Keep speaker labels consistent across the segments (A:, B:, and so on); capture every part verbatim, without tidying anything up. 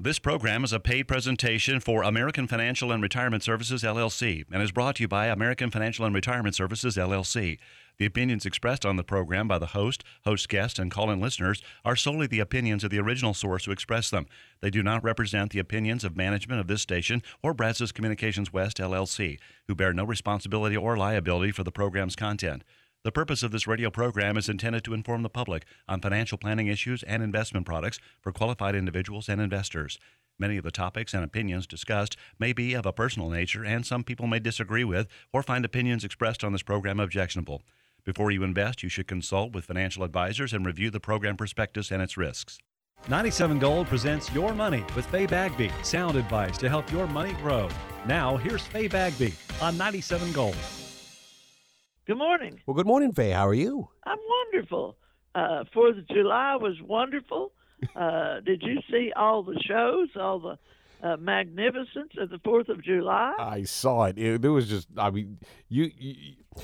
A: This program is a paid presentation for American Financial and Retirement Services, L L C, and is brought to you by American Financial and Retirement Services, L L C. The opinions expressed on the program by the host, host guests, and call-in listeners are solely the opinions of the original source who expressed them. They do not represent the opinions of management of this station or Brazos Communications West, L L C, who bear no responsibility or liability for the program's content. The purpose of this radio program is intended to inform the public on financial planning issues and investment products for qualified individuals and investors. Many of the topics and opinions discussed may be of a personal nature, and some people may disagree with or find opinions expressed on this program objectionable. Before you invest, you should consult with financial advisors and review the program prospectus and its risks.
B: ninety-seven Gold presents Your Money with Faye Bagby. Sound advice to help your money grow. Now, here's Faye Bagby on ninety-seven Gold.
C: Good morning.
D: Well, good morning, Faye. How are you?
C: I'm wonderful. Uh, Fourth of July was wonderful. Uh, did you see all the shows, all the uh, magnificence of the Fourth of July?
D: I saw it. It, it was just, I mean, you, you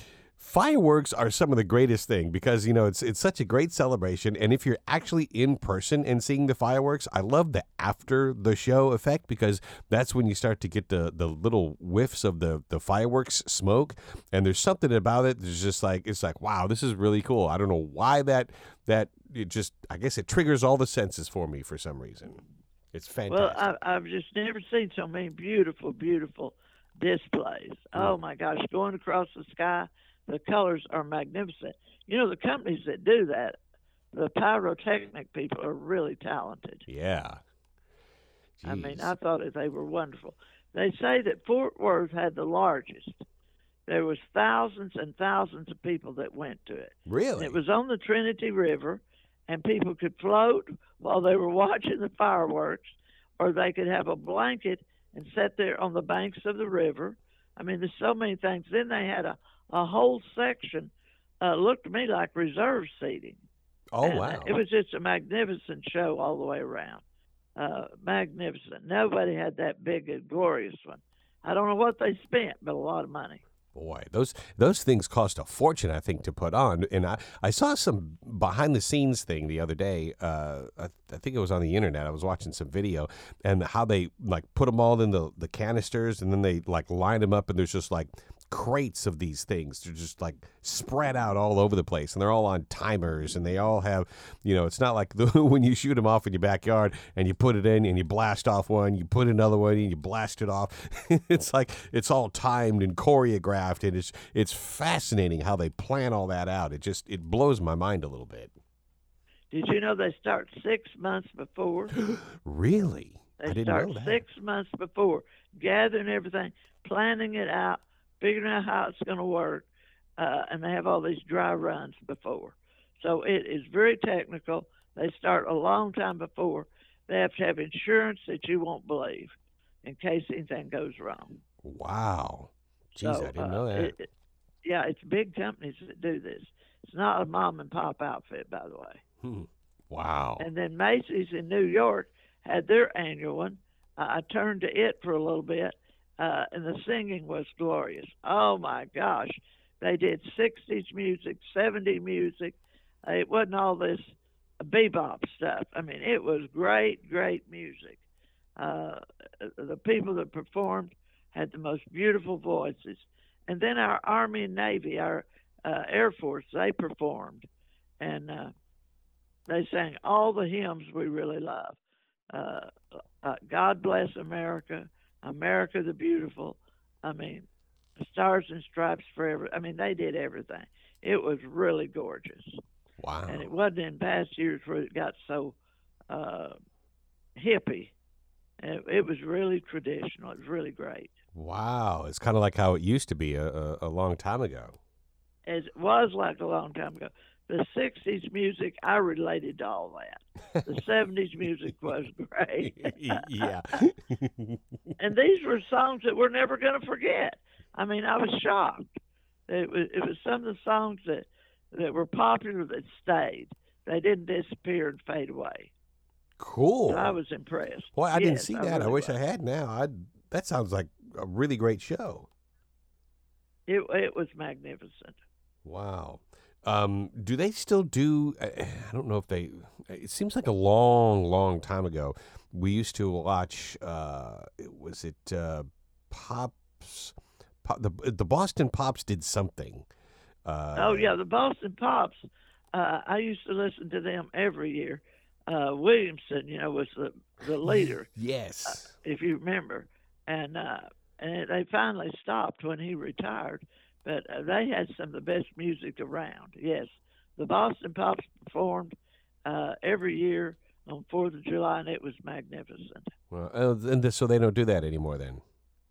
D: fireworks are some of the greatest thing because, you know, it's it's such a great celebration. And if you're actually in person and seeing the fireworks, I love the after the show effect because that's when you start to get the, the little whiffs of the, the fireworks smoke. And there's something about it that's just like, it's like, wow, this is really cool. I don't know why that, that it just, I guess it triggers all the senses for me for some reason. It's fantastic.
C: Well, I, I've just never seen so many beautiful, beautiful displays. Oh, my gosh, going across the sky. The colors are magnificent. You know, the companies that do that, the pyrotechnic people are really talented.
D: Yeah. Jeez.
C: I mean, I thought that they were wonderful. They say that Fort Worth had the largest. There was thousands and thousands of people that went to it.
D: Really?
C: And it was on the Trinity River, and people could float while they were watching the fireworks, or they could have a blanket and sit there on the banks of the river. I mean, there's so many things. Then they had a A whole section uh, looked to me like reserve seating.
D: Oh,
C: and
D: wow.
C: It was just a magnificent show all the way around. Uh, magnificent. Nobody had that big and glorious one. I don't know what they spent, but a lot of money.
D: Boy, those those things cost a fortune, I think, to put on. And I, I saw some behind-the-scenes thing the other day. Uh, I, I think it was on the internet. I was watching some video, and how they, like, put them all in the, the canisters, and then they, like, line them up, and there's just, like, crates of these things. They're just, like, spread out all over the place, and they're all on timers, and they all have, you know, it's not like the, when you shoot them off in your backyard, and you put it in, and you blast off one, you put another one, and you blast it off. It's like, it's all timed and choreographed. And it's it's fascinating how they plan all that out. It just it blows my mind a little bit.
C: Did you know they start six months before?
D: Really?
C: They
D: I didn't
C: start
D: know that.
C: six months before, gathering everything, planning it out, figuring out how it's going to work, uh, and they have all these dry runs before. So it is very technical. They start a long time before. They have to have insurance that you won't believe in case anything goes wrong.
D: Wow. Jeez,
C: So,
D: I didn't
C: uh,
D: know that.
C: It, it, yeah, it's big companies that do this. It's not a mom and pop outfit, by the way.
D: Hmm. Wow.
C: And then Macy's in New York had their annual one. Uh, I turned to it for a little bit, uh, and the singing was glorious. Oh, my gosh. They did sixties music, seventies music. Uh, it wasn't all this bebop stuff. I mean, it was great, great music. Uh, the people that performed had the most beautiful voices. And then our Army and Navy, our uh, Air Force, they performed. And uh, they sang all the hymns we really love. Uh, uh, God Bless America, America the Beautiful. I mean, Stars and Stripes Forever. I mean, they did everything. It was really gorgeous.
D: Wow.
C: And it wasn't in past years where it got so uh, hippie. It, it was really traditional. It was really great.
D: Wow. It's kind of like how it used to be a, a, a long time ago.
C: It was like a long time ago. The sixties music, I related to all that. The seventies music was great.
D: Yeah.
C: And these were songs that we're never going to forget. I mean, I was shocked. It was, it was some of the songs that, that were popular that stayed. They didn't disappear and fade away.
D: Cool.
C: So I was impressed.
D: Boy, I
C: Yes,
D: didn't see that. I,
C: really
D: wish
C: was.
D: I had now. I That sounds like a really great show.
C: It, it was magnificent.
D: Wow. Um, do they still do, I I don't know if they, it seems like a long, long time ago, we used to watch. Uh, was it uh, Pops? Pop, the the Boston Pops did something. Uh,
C: oh yeah, the Boston Pops. Uh, I used to listen to them every year. Uh, Williamson, you know, was the the leader.
D: Yes,
C: uh, if you remember, and uh, and they finally stopped when he retired. But uh, they had some of the best music around. Yes, the Boston Pops performed uh, every year on Fourth of July, and it was magnificent.
D: Well, uh, and this, so they don't do that anymore then?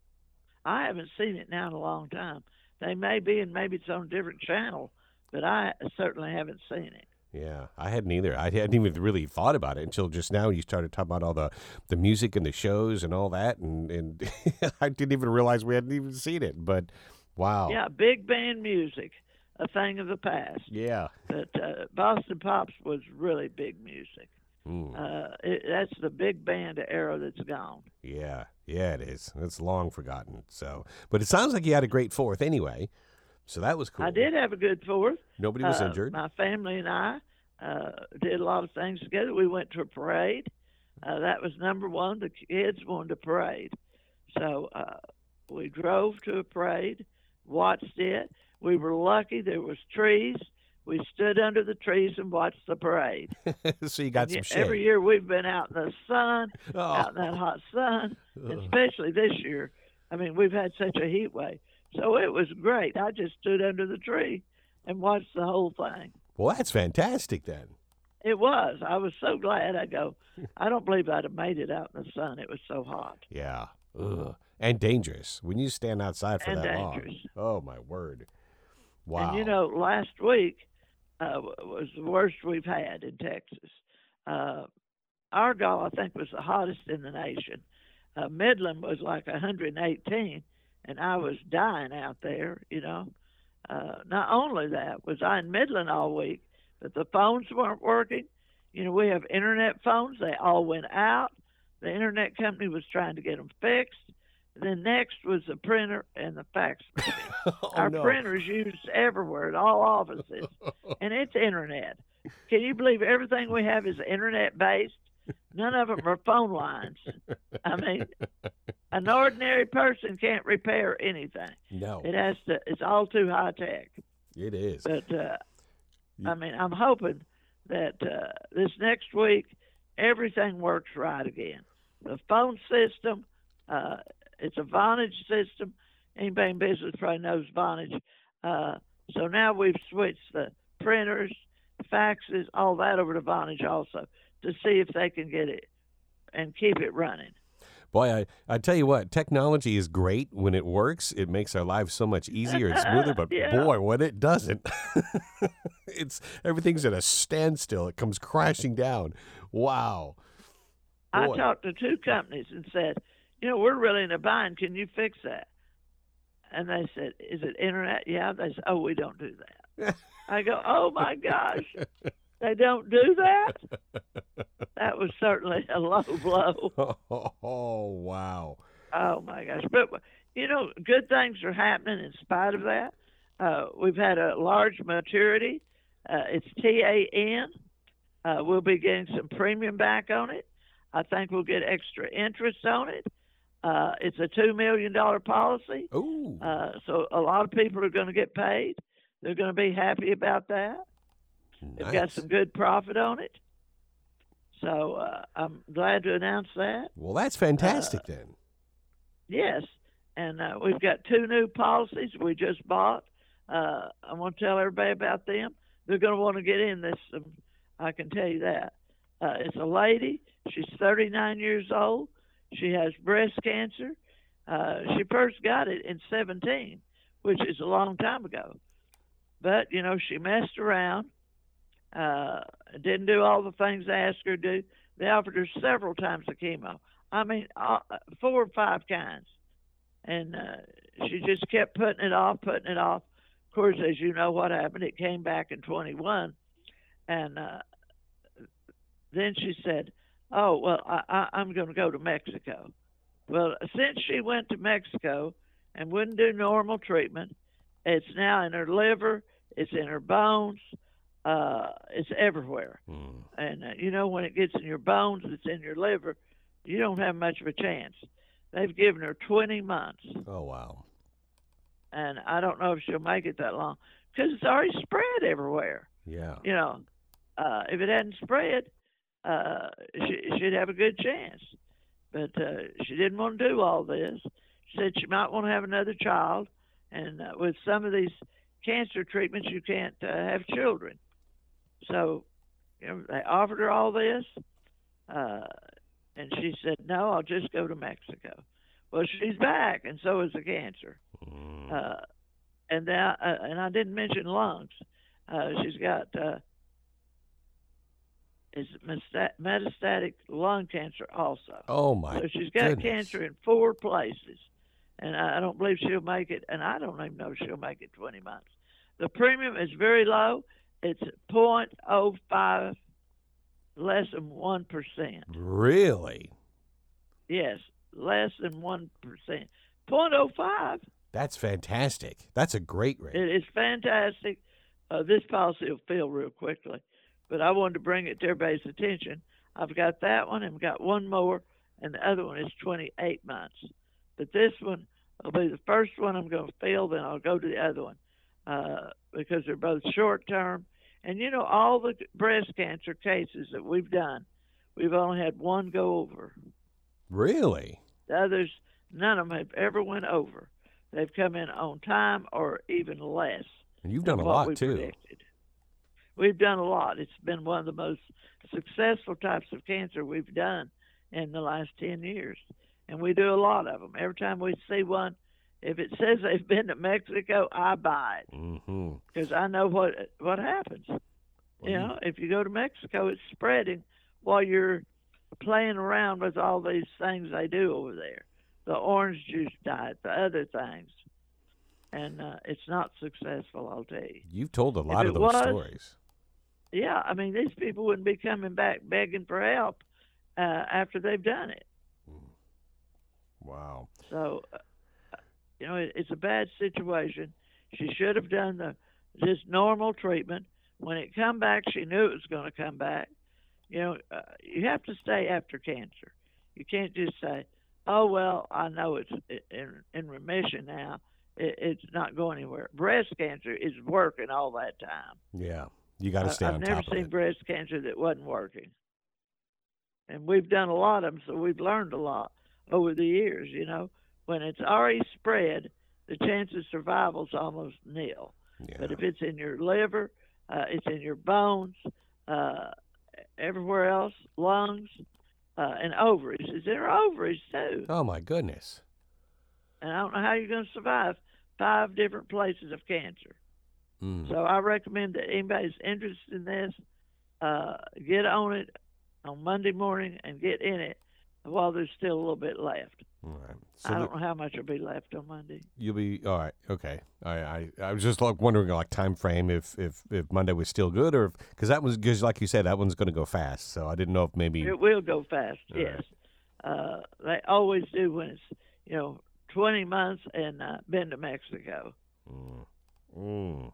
C: I haven't seen it now in a long time. They may be, and maybe it's on a different channel, but I certainly haven't seen it.
D: Yeah, I hadn't either. I hadn't even really thought about it until just now. You started talking about all the, the music and the shows and all that, and, and I didn't even realize we hadn't even seen it. But wow.
C: Yeah, big band music, a thing of the past.
D: Yeah.
C: But uh, Boston Pops was really big music.
D: Mm.
C: Uh, it, that's the big band era that's gone.
D: Yeah, yeah, it is. It's long forgotten. So, but it sounds like you had a great fourth anyway. So that was cool.
C: I did have a good fourth.
D: Nobody was
C: uh,
D: injured.
C: My family and I uh, did a lot of things together. We went to a parade. Uh, that was number one. The kids wanted to parade. So uh, we drove to a parade, watched it. We were lucky. There was trees. We stood under the trees and watched the parade.
D: So you got
C: and
D: some shade.
C: Every year we've been out in the sun,
D: Oh.
C: out in that hot sun,
D: Ugh.
C: especially this year. I mean, we've had such a heat wave. So it was great. I just stood under the tree and watched the whole thing.
D: Well, that's fantastic then.
C: It was. I was so glad. I go, I don't believe I'd have made it out in the sun. It was so hot.
D: Yeah. Ugh. And dangerous. When you stand outside for
C: And
D: that
C: dangerous.
D: long. Oh, my word. Wow.
C: And, you know, last week uh, was the worst we've had in Texas. Uh, Argyle, I think, was the hottest in the nation. Uh, Midland was like one hundred eighteen, and I was dying out there, you know. Uh, not only that, was I in Midland all week, but the phones weren't working. You know, we have internet phones. They all went out. The internet company was trying to get them fixed. Then next was the printer and the fax machine.
D: Oh,
C: Our
D: no.
C: printer's used everywhere at all offices, and it's internet. Can you believe everything we have is internet-based? None of them are phone lines. I mean, an ordinary person can't repair anything.
D: No,
C: It has to. It's all too high tech.
D: it is.
C: But uh, I mean, I'm hoping that uh, this next week everything works right again. The phone system, uh, it's a Vonage system. Anybody in business probably knows Vonage. Uh, so now we've switched the printers, faxes, all that over to Vonage also to see if they can get it and keep it running.
D: Boy, I, I tell you what, technology is great when it works. It makes our lives so much easier and smoother. But
C: Yeah.
D: boy, when it doesn't, it's everything's at a standstill. It comes crashing down. Wow.
C: I
D: Boy.
C: talked to two companies and said, you know, we're really in a bind. Can you fix that? And they said, is it internet? Yeah. They said, oh, we don't do that. I go, oh, my gosh. They don't do that? That was certainly a low blow.
D: Oh, wow.
C: Oh, my gosh. But, you know, good things are happening in spite of that. Uh, we've had a large maturity. Uh, it's T A N. Uh, we'll be getting some premium back on it. I think we'll get extra interest on it. Uh, it's a two million dollars policy.
D: Ooh.
C: Uh, so a lot of people are going to get paid. They're going to be happy about that. They've got
D: Nice.
C: some good profit on it. So uh, I'm glad to announce that.
D: Well, that's fantastic then.
C: Yes. And uh, we've got two new policies we just bought. Uh, I want to tell everybody about them. They're going to want to get in this. Um, I can tell you that. Uh, it's a lady. She's thirty-nine years old. She has breast cancer. Uh, she first got it in seventeen, which is a long time ago. But, you know, she messed around, uh, didn't do all the things they asked her to do. They offered her several times the chemo. I mean, uh, four or five kinds. And uh, she just kept putting it off, putting it off. Of course, as you know what happened, it came back in twenty-one. And uh, then she said, oh, well, I, I, I'm going to go to Mexico. Well, since she went to Mexico and wouldn't do normal treatment, it's now in her liver, it's in her bones, uh, it's everywhere.
D: Mm.
C: And, uh, you know, when it gets in your bones, it's in your liver. you don't have much of a chance. They've given her twenty months.
D: Oh, wow.
C: And I don't know if she'll make it that long because it's already spread everywhere.
D: Yeah.
C: You know, uh, if it hadn't spread, uh, she, she'd have a good chance. But uh, she didn't want to do all this. She said she might want to have another child. And uh, with some of these cancer treatments, you can't uh, have children. So, you know, they offered her all this. Uh, and she said, no, I'll just go to Mexico. Well, she's back, and so is the cancer.
D: Mm.
C: Uh, and now, uh, and I didn't mention lungs. Uh, she's got uh, is metastatic lung cancer also.
D: Oh my!
C: So she's got
D: goodness.
C: cancer in four places, and I don't believe she'll make it. And I don't even know if she'll make it twenty months. The premium is very low. It's point oh five, less than one percent.
D: Really?
C: Yes, less than one percent. point oh five.
D: That's fantastic. That's a great rate.
C: It is fantastic. Uh, this policy will fill real quickly, but I wanted to bring it to everybody's attention. I've got that one and got one more, and the other one is twenty-eight months. But this one will be the first one I'm going to fill, then I'll go to the other one uh, because they're both short term. And, you know, all the breast cancer cases that we've done, we've only had one go over.
D: Really?
C: The others, none of them have ever went over. They've come in on time or even less.
D: And you've done a
C: what
D: lot,
C: we
D: too.
C: predicted. We've done a lot. It's been one of the most successful types of cancer we've done in the last ten years. And we do a lot of them. Every time we see one, if it says they've been to Mexico, I buy it.
D: Mm-hmm.
C: Because I know what what happens.
D: Well,
C: you know, if you go to Mexico, it's spreading while you're playing around with all these things they do over there. The orange juice diet, the other things. And uh, it's not successful, I'll tell you.
D: You've told a lot
C: If
D: of
C: it
D: those
C: was,
D: stories.
C: Yeah, I mean, these people wouldn't be coming back begging for help uh, after they've done it.
D: Wow.
C: So, uh, you know, it, it's a bad situation. She should have done the just normal treatment. When it come back, she knew it was going to come back. You know, uh, you have to stay after cancer. You can't just say, oh, well, I know it's in, in remission now. It, it's not going anywhere. Breast cancer is working all that time.
D: Yeah. You got to stay
C: I've
D: on
C: never
D: top of
C: seen
D: it.
C: breast cancer that wasn't working. And we've done a lot of them, so we've learned a lot over the years, you know. When it's already spread, the chance of survival is almost nil.
D: Yeah.
C: But if it's in your liver, uh, it's in your bones, uh, everywhere else, lungs, uh, and ovaries. It's in her ovaries, too.
D: Oh, my goodness.
C: And I don't know how you're going to survive five different places of cancer.
D: Mm.
C: So I recommend that anybody's interested in this, uh, get on it on Monday morning and get in it while there's still a little bit left.
D: All right. So
C: I
D: the-
C: don't know how much will be left on Monday.
D: You'll be all right. Okay. I I, I was just like wondering like time frame if if, if Monday was still good or because that was because like you said that one's going to go fast. So I didn't know if maybe
C: It will go fast,
D: All
C: yes. Uh, they always do when it's, you know, twenty months and uh, been to Mexico.
D: Mm. Mm.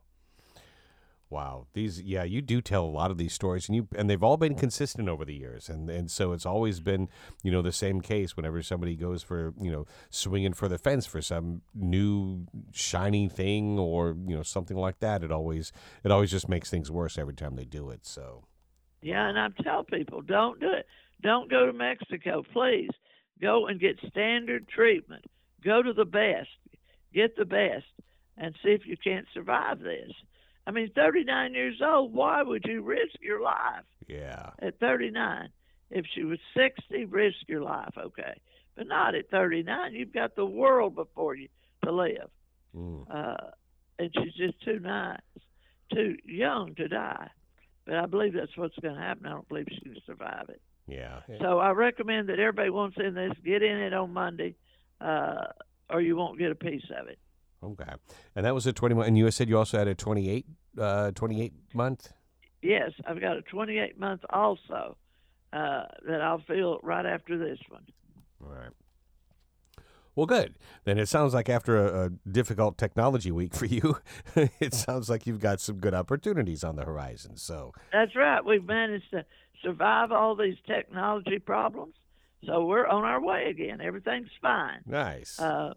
D: Wow, these yeah, you do tell a lot of these stories, and you and they've all been consistent over the years, and and so it's always been you know the same case whenever somebody goes for you know swinging for the fence for some new shiny thing or you know something like that. It always it always just makes things worse every time they do it. So
C: Yeah, and I tell people, don't do it. Don't go to Mexico, please. Go and get standard treatment. Go to the best. Get the best and see if you can't survive this. I mean, thirty-nine years old, why would you risk your life
D: yeah,
C: at thirty-nine? If she was sixty, risk your life, okay. But not at thirty-nine. You've got the world before you to live.
D: mm.
C: Uh, and she's just too nice, too young to die. But I believe that's what's going to happen. I don't believe she can survive it.
D: yeah.
C: So I recommend that everybody wants in this, get in it on Monday, uh, or you won't get a piece of it.
D: Okay, and that was a twenty month. And you said you also had a twenty-eight, uh, twenty-eight month.
C: Yes, I've got a twenty-eight month also uh, that I'll fill right after this one.
D: All right. Well, good. Then it sounds like after a, a difficult technology week for you, it sounds like you've got some good opportunities on the horizon. So
C: That's right. We've managed to survive all these technology problems. So we're on our way again. Everything's fine.
D: Nice.
C: Uh,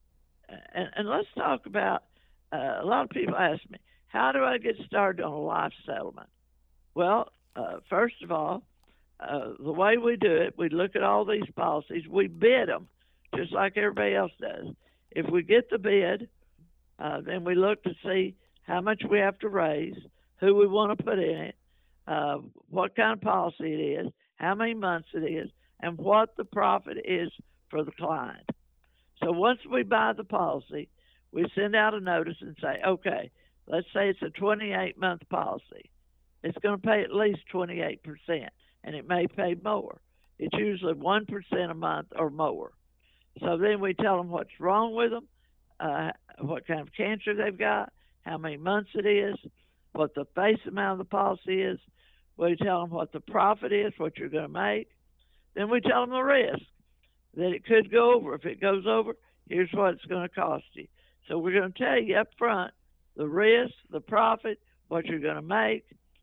C: and, and let's talk about, uh, a lot of people ask me, how do I get started on a life settlement? Well, uh, first of all, uh, the way we do it, we look at all these policies, we bid them, just like everybody else does. If we get the bid, uh, then we look to see how much we have to raise, who we want to put in it, uh, what kind of policy it is, how many months it is, and what the profit is for the client. So once we buy the policy, we send out a notice and say, okay, let's say it's a twenty-eight month policy. It's going to pay at least twenty-eight percent, and it may pay more. It's usually one percent a month or more. So then we tell them what's wrong with them, uh, what kind of cancer they've got, how many months it is, what the face amount of the policy is. We tell them what the profit is, what you're going to make. Then we tell them the risk, that it could go over. If it goes over, here's what it's going to cost you. So we're going to tell you up front the risk, the profit, what you're going to make,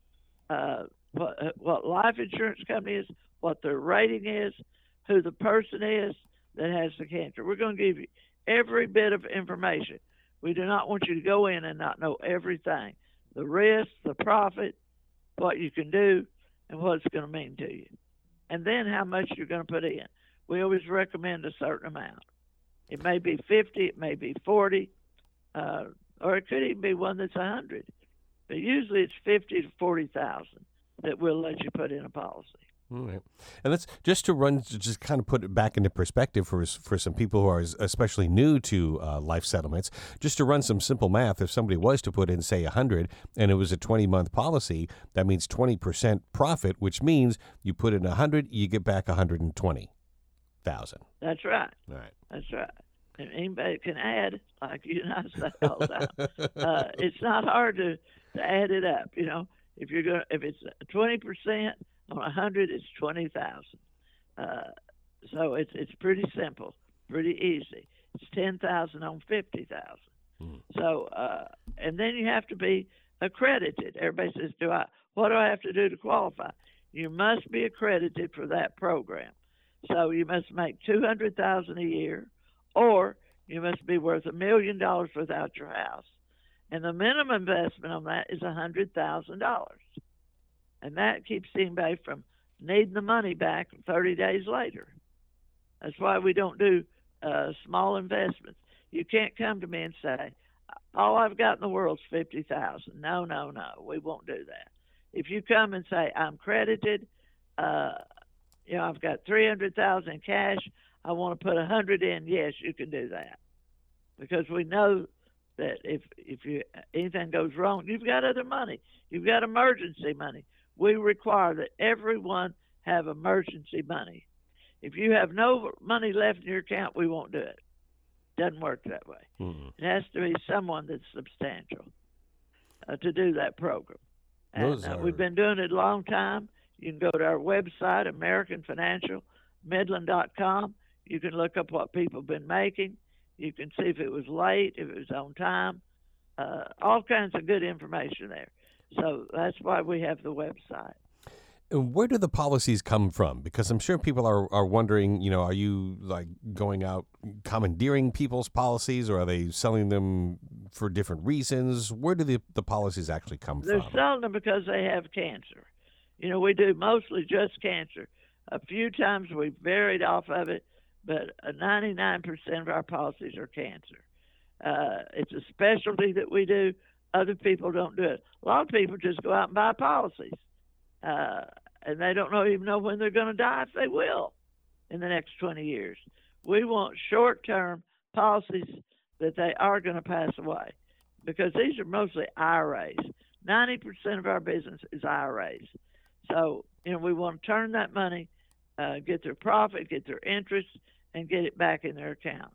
C: uh, what, what life insurance company is, what their rating is, who the person is that has the cancer. We're going to give you every bit of information. We do not want you to go in and not know everything. The risk, the profit, what you can do, and what it's going to mean to you. And then how much you're going to put in. We always recommend a certain amount. It may be fifty, it may be forty, uh, or it could even be one that's one hundred. But usually it's fifty to forty thousand that we'll let you put in a policy.
D: All right. And that's just to run, to just kind of put it back into perspective for for some people who are especially new to uh, life settlements, just to run some simple math. If somebody was to put in, say, one hundred and it was a twenty-month policy, that means twenty percent profit, which means you put in one hundred, you get back one hundred twenty thousand.
C: That's right.
D: All right.
C: That's right. And anybody can add, like you and I say all the time. uh, it's not hard to, to add it up. You know, if you're going, if it's twenty percent on a hundred, it's twenty thousand. Uh, so it's it's pretty simple, pretty easy. It's ten thousand on fifty thousand. Mm. So uh, and then you have to be accredited. Everybody says, "Do I? What do I have to do to qualify?" You must be accredited for that program. So you must make two hundred thousand a year, or you must be worth a million dollars without your house, and the minimum investment on that is a hundred thousand dollars. And that keeps anybody from needing the money back thirty days later. That's why we don't do uh, small investments. You can't come to me and say, all I've got in the world is fifty thousand dollars. No, no, no, we won't do that. If you come and say, I'm credited, uh, you know, I've got three hundred thousand dollars in cash, I want to put one hundred in, yes, you can do that. Because we know that if, if you, anything goes wrong, you've got other money. You've got emergency money. We require that everyone have emergency money. If you have no money left in your account, we won't do it. Doesn't work that way. Mm-hmm. It has to be someone that's substantial uh, to do that program. And uh, are... we've been doing it a long time. You can go to our website, American Financial Midland dot com. You can look up what people have been making. You can see if it was late, if it was on time. Uh, all kinds of good information there. So that's why we have the website.
D: And where do the policies come from? Because I'm sure people are, are wondering, you know, are you like going out commandeering people's policies, or are they selling them for different reasons? Where do the, the policies actually come
C: They're
D: from?
C: They're selling them because they have cancer. You know, we do mostly just cancer. A few times we've varied off of it, but ninety-nine percent of our policies are cancer. Uh, it's a specialty that we do. Other people don't do it. A lot of people just go out and buy policies, uh, and they don't know, even know when they're going to die, if they will, in the next twenty years. We want short-term policies that they are going to pass away, because these are mostly I R As. ninety percent of our business is I R As. So, you know, we want to turn that money, uh, get their profit, get their interest, and get it back in their account.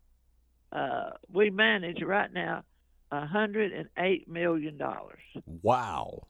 C: Uh, we manage right now one hundred eight million dollars.
D: Wow.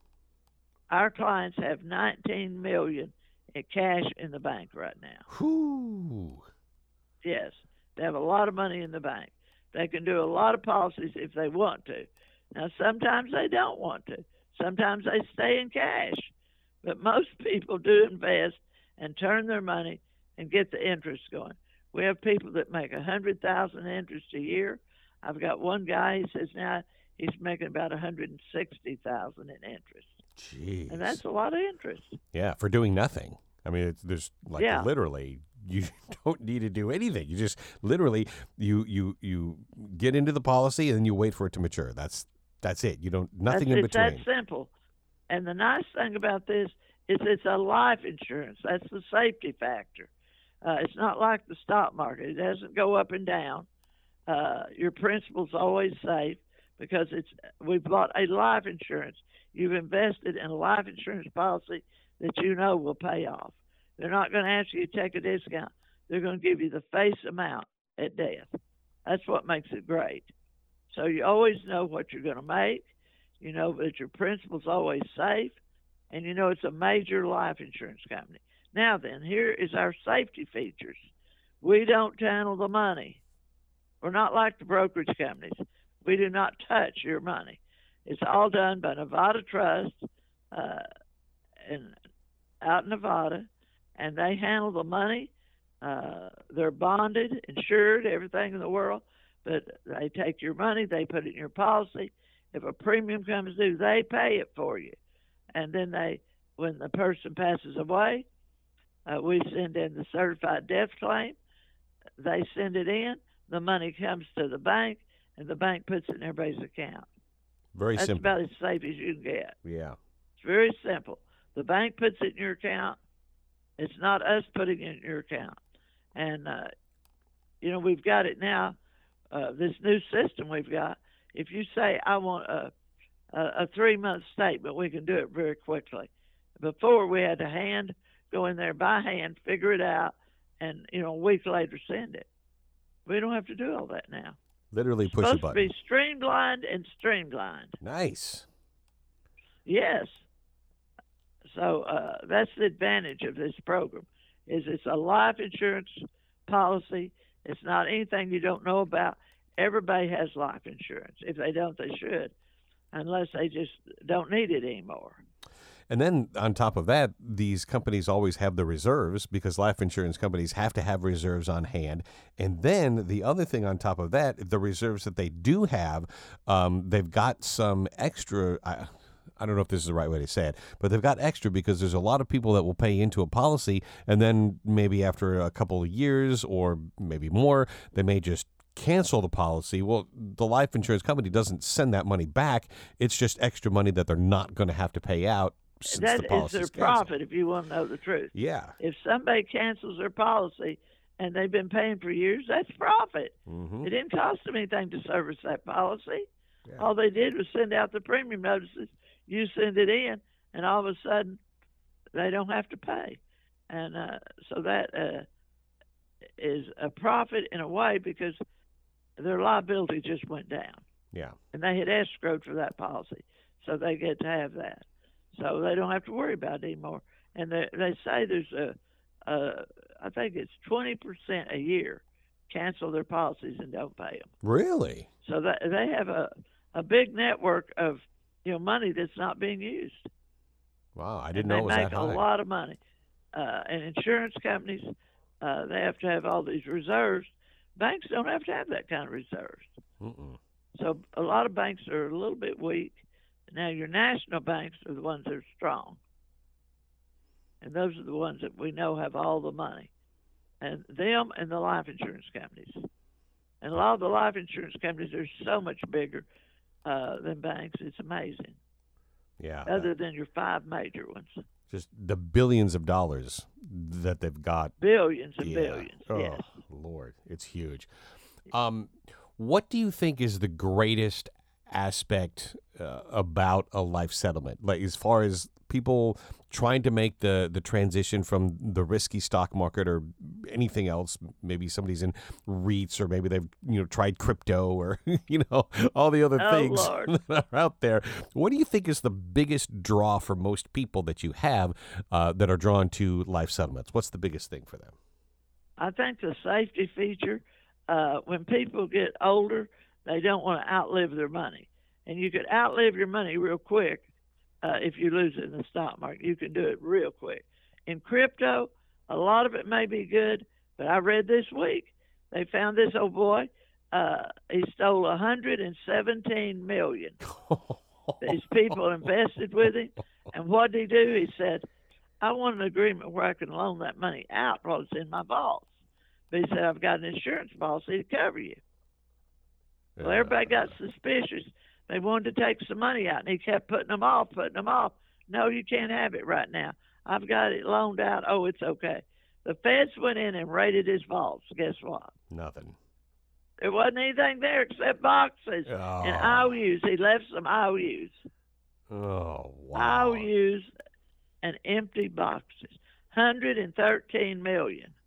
C: Our clients have nineteen million dollars in cash in the bank right now.
D: Whew.
C: Yes. They have a lot of money in the bank. They can do a lot of policies if they want to. Now, sometimes they don't want to. Sometimes they stay in cash. But most people do invest and turn their money and get the interest going. We have people that make a hundred thousand interest a year. I've got one guy. He says now he's making about a hundred and sixty thousand in interest.
D: Jeez.
C: And that's a lot of interest.
D: Yeah, for doing nothing. I mean, it's, there's like
C: Yeah.
D: literally you don't need to do anything. You just literally you you you get into the policy and then you wait for it to mature. That's that's it. You don't nothing
C: That's,
D: in
C: it's that
D: between.
C: simple. And the nice thing about this is it's a life insurance. That's the safety factor. Uh, it's not like the stock market. It doesn't go up and down. Uh, your principal's always safe because it's we've bought a life insurance. You've invested in a life insurance policy that you know will pay off. They're not going to ask you to take a discount. They're going to give you the face amount at death. That's what makes it great. So you always know what you're going to make. You know that your principal's always safe, and you know it's a major life insurance company. Now then, here is our safety features. We don't handle the money. We're not like the brokerage companies. We do not touch your money. It's all done by Nevada Trust uh, in, out in Nevada, and they handle the money. Uh, they're bonded, insured, everything in the world, but they take your money, they put it in your policy. If a premium comes due, they pay it for you. And then they, when the person passes away, uh, we send in the certified death claim. They send it in. The money comes to the bank, and the bank puts it in everybody's account.
D: Very
C: That's
D: simple.
C: about as safe as you can get.
D: Yeah.
C: It's very simple. The bank puts it in your account. It's not us putting it in your account. And, uh, you know, we've got it now, uh, this new system we've got. If you say, I want a, a, a three-month statement, we can do it very quickly. Before, we had to hand, go in there by hand, figure it out, and, you know, a week later send it. We don't have to do all that now.
D: Literally
C: It's
D: push a
C: supposed to
D: button.
C: be streamlined and streamlined.
D: Nice.
C: Yes. So uh, that's the advantage of this program, is it's a life insurance policy. It's not anything you don't know about. Everybody has life insurance. If they don't, they should, unless they just don't need it anymore.
D: And then on top of that, these companies always have the reserves because life insurance companies have to have reserves on hand. And then the other thing on top of that, the reserves that they do have, um, they've got some extra. I, I don't know if this is the right way to say it, but they've got extra because there's a lot of people that will pay into a policy, and then maybe after a couple of years or maybe more, they may just cancel the policy. Well, the life insurance company doesn't send that money back. It's just extra money that they're not going to have to pay out. Since
C: That
D: the
C: is
D: policy's
C: their
D: canceled.
C: profit, if you want to know the truth.
D: Yeah.
C: If somebody cancels their policy and they've been paying for years, that's profit.
D: Mm-hmm.
C: It didn't cost them anything to service that policy.
D: Yeah.
C: All they did was send out the premium notices. You send it in, and all of a sudden, they don't have to pay. And uh, so that uh, is a profit in a way because their liability just went down.
D: Yeah.
C: And they had escrowed for that policy, so they get to have that. So they don't have to worry about it anymore. And they, they say there's a, a, I think it's twenty percent a year cancel their policies and don't pay them.
D: Really?
C: So that, they have a, a big network of, you know, money that's not being used.
D: Wow, I
C: And
D: didn't know it was
C: they
D: that
C: make
D: high.
C: a lot of money. Uh, and insurance companies, uh, they have to have all these reserves. Banks don't have to have that kind of reserves.
D: Mm-mm.
C: So a lot of banks are a little bit weak. Now, your national banks are the ones that are strong. And those are the ones that we know have all the money. And them and the life insurance companies. And a lot of the life insurance companies are so much bigger uh, than banks. It's amazing.
D: Yeah.
C: Other than your five major ones.
D: Just the billions of dollars that they've got.
C: Billions and
D: Yeah.
C: billions,
D: Oh,
C: yes.
D: Lord, it's huge. Um, what do you think is the greatest aspect uh, about a life settlement, like as far as people trying to make the the transition from the risky stock market or anything else? Maybe somebody's in REITs, or maybe they've you know tried crypto, or you know all the other
C: Oh,
D: things
C: Lord.
D: that are out there. What do you think is the biggest draw for most people that you have uh, that are drawn to life settlements? What's the biggest thing for them?
C: I think the safety feature, uh, when people get older, they don't want to outlive their money. And you could outlive your money real quick uh, if you lose it in the stock market. You can do it real quick. In crypto, A lot of it may be good, but I read this week they found this old boy. Uh, he stole one hundred seventeen million dollars. These people invested with him, and what did he do? He said, I want an agreement where I can loan that money out while it's in my vaults. But he said, I've got an insurance policy to cover you. Well, everybody got suspicious. They wanted to take some money out, and he kept putting them off, putting them off. No, you can't have it right now. I've got it loaned out. Oh, it's okay. The feds went in and raided his vaults. Guess what?
D: Nothing.
C: There wasn't anything there except boxes
D: oh.
C: and I O Us. He left some I O Us.
D: Oh, wow.
C: I O Us and empty boxes. one hundred thirteen million dollars.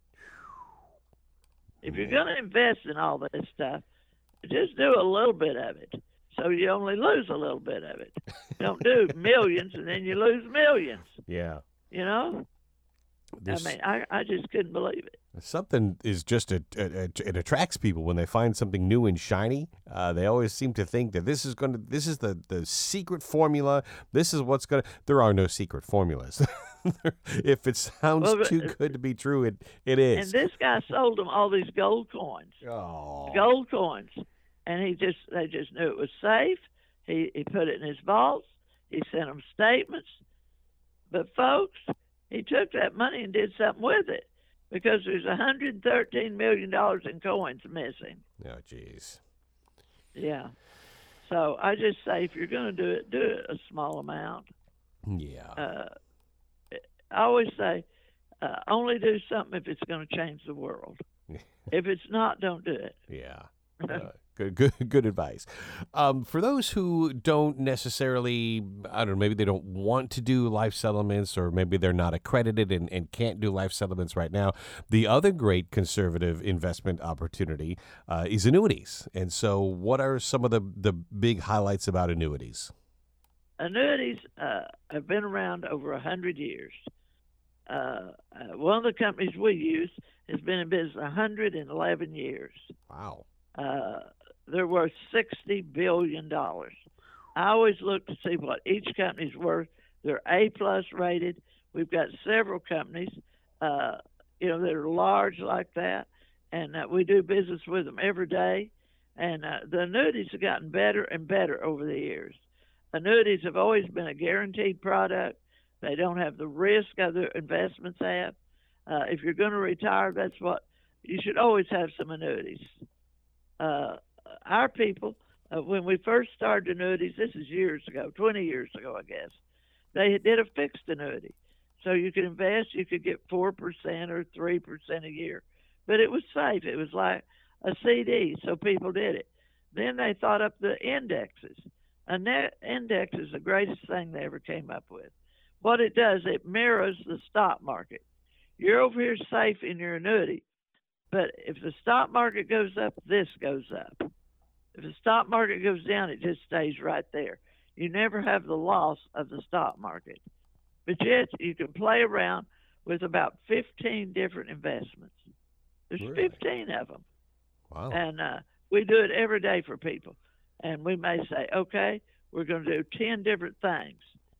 C: If you're going to invest in all this stuff, just do a little bit of it, so you only lose a little bit of it. Don't do millions and then you lose millions.
D: Yeah.
C: You know?
D: There's,
C: I mean, I, I just couldn't believe it.
D: Something is just a, a, a, it attracts people when they find something new and shiny. Uh, they always seem to think that this is going to this is the, the secret formula. This is what's going to. There are no secret formulas. If it sounds
C: well,
D: too good to be true, it it is.
C: And this guy sold them all these gold coins.
D: Oh.
C: Gold coins, and he just they just knew it was safe. He he put it in his vaults. He sent them statements. But folks, he took that money and did something with it, because there's one hundred thirteen million dollars in coins missing.
D: Oh, jeez.
C: Yeah. So I just say, if you're going to do it, do it a small amount.
D: Yeah.
C: Uh, I always say, uh, only do something if it's going to change the world. If it's not, don't do it.
D: Yeah. Uh, good, good, good advice. Um, for those who don't necessarily, I don't know, maybe they don't want to do life settlements, or maybe they're not accredited and, and can't do life settlements right now, the other great conservative investment opportunity uh, is annuities. And so what are some of the, the big highlights about annuities?
C: Annuities uh, have been around over one hundred years. Uh, uh, one of the companies we use has been in business one hundred eleven years.
D: Wow.
C: Uh, they're worth sixty billion dollars. I always look to see what each company's worth. They're A-plus rated. We've got several companies, uh, you know, that are large like that, and uh, we do business with them every day. And uh, the annuities have gotten better and better over the years. Annuities have always been a guaranteed product. They don't have the risk other investments have. Uh, if you're going to retire, that's what you should always have, some annuities. Uh, our people, uh, when we first started annuities, this is years ago, twenty years ago, I guess, they did a fixed annuity. So you could invest, you could get four percent or three percent a year. But it was safe. It was like a C D, so people did it. Then they thought up the indexes. A net index is the greatest thing they ever came up with. What it does, it mirrors the stock market. You're over here safe in your annuity, but if the stock market goes up, this goes up. If the stock market goes down, it just stays right there. You never have the loss of the stock market. But yet, you can play around with about fifteen different investments. There's
D: Really?
C: fifteen of them.
D: Wow.
C: And uh, we do it every day for people. And we may say, okay, we're going to do ten different things.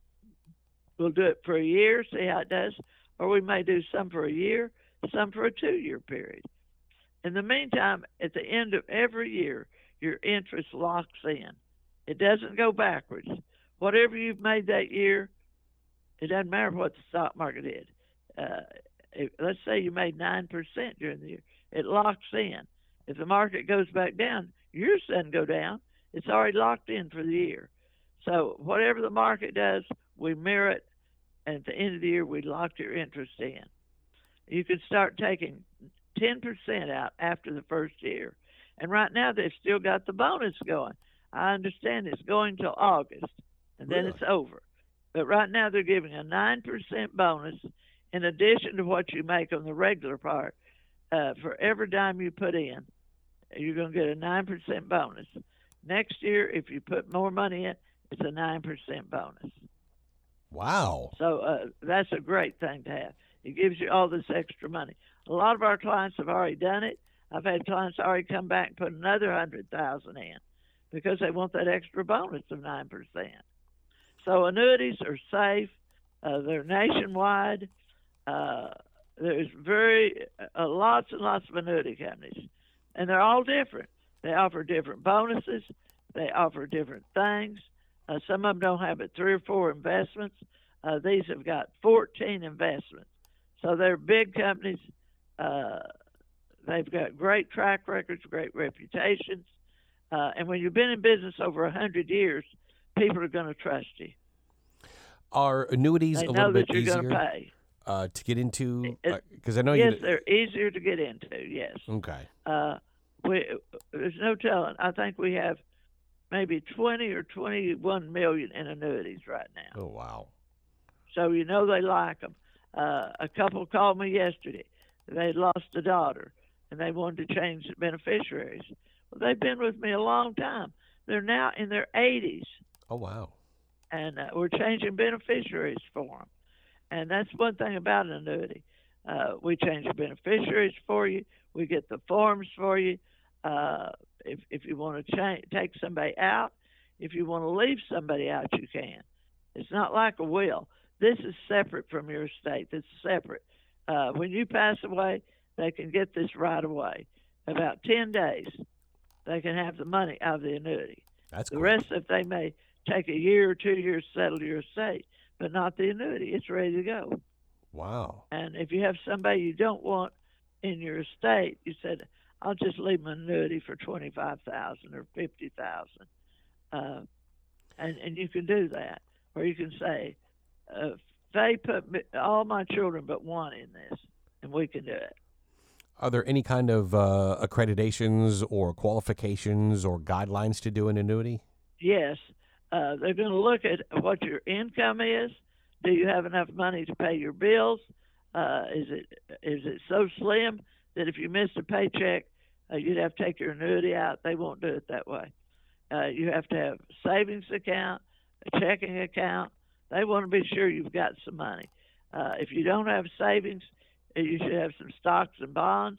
C: We'll do it for a year, see how it does, or we may do some for a year, some for a two-year period. In the meantime, at the end of every year, your interest locks in. It doesn't go backwards. Whatever you've made that year, it doesn't matter what the stock market did. Uh, if, let's say you made nine percent during the year. It locks in. If the market goes back down, yours doesn't go down. It's already locked in for the year. So whatever the market does, we mirror it, and at the end of the year, we lock your interest in. You can start taking ten percent out after the first year. And right now, they've still got the bonus going. I understand it's going till August, and then
D: Really?
C: it's over. But right now, they're giving a nine percent bonus in addition to what you make on the regular part. Uh, for every dime you put in, you're going to get a nine percent bonus. Next year, if you put more money in, it's a nine percent bonus.
D: Wow.
C: So uh, that's a great thing to have. It gives you all this extra money. A lot of our clients have already done it. I've had clients already come back and put another one hundred thousand dollars in because they want that extra bonus of nine percent. So annuities are safe. Uh, they're nationwide. Uh, there's very uh, lots and lots of annuity companies, and they're all different. They offer different bonuses. They offer different things. Uh, some of them don't have but three or four investments. Uh, these have got fourteen investments. So they're big companies. Uh, they've got great track records, great reputations. Uh, and when you've been in business over one hundred years, people are going to trust you.
D: Are annuities
C: they
D: a little bit
C: easier? They know that you're going to pay.
D: Uh, to get into? Because
C: uh,
D: I know
C: yes,
D: you.
C: they're easier to get into. Yes.
D: Okay.
C: Uh, we, there's no telling. I think we have maybe twenty or twenty-one million in annuities right now.
D: Oh wow!
C: So you know they like them. Uh, a couple called me yesterday. They lost a daughter, and they wanted to change the beneficiaries. Well, they've been with me a long time. They're now in their eighties.
D: Oh wow!
C: And uh, we're changing beneficiaries for them. And that's one thing about an annuity. Uh, we change the beneficiaries for you. We get the forms for you. Uh, if, if you want to change, take somebody out, if you want to leave somebody out, you can. It's not like a will. This is separate from your estate. It's separate. Uh, when you pass away, they can get this right away. About ten days, they can have the money out of the annuity.
D: That's
C: the
D: cool.
C: rest of they may take a year or two years to settle your estate, but not the annuity. It's ready to go.
D: Wow.
C: And if you have somebody you don't want in your estate, you said, I'll just leave them an annuity for twenty-five thousand dollars or fifty thousand dollars. Uh, and, and you can do that. Or you can say, uh, they put me, all my children but one in this, and we can do it.
D: Are there any kind of uh, accreditations or qualifications or guidelines to do an annuity?
C: Yes. Uh, they're going to look at what your income is. Do you have enough money to pay your bills? Uh, is it is it so slim that if you missed a paycheck, uh, you'd have to take your annuity out? They won't do it that way. Uh, you have to have a savings account, a checking account. They want to be sure you've got some money. Uh, if you don't have savings, you should have some stocks and bonds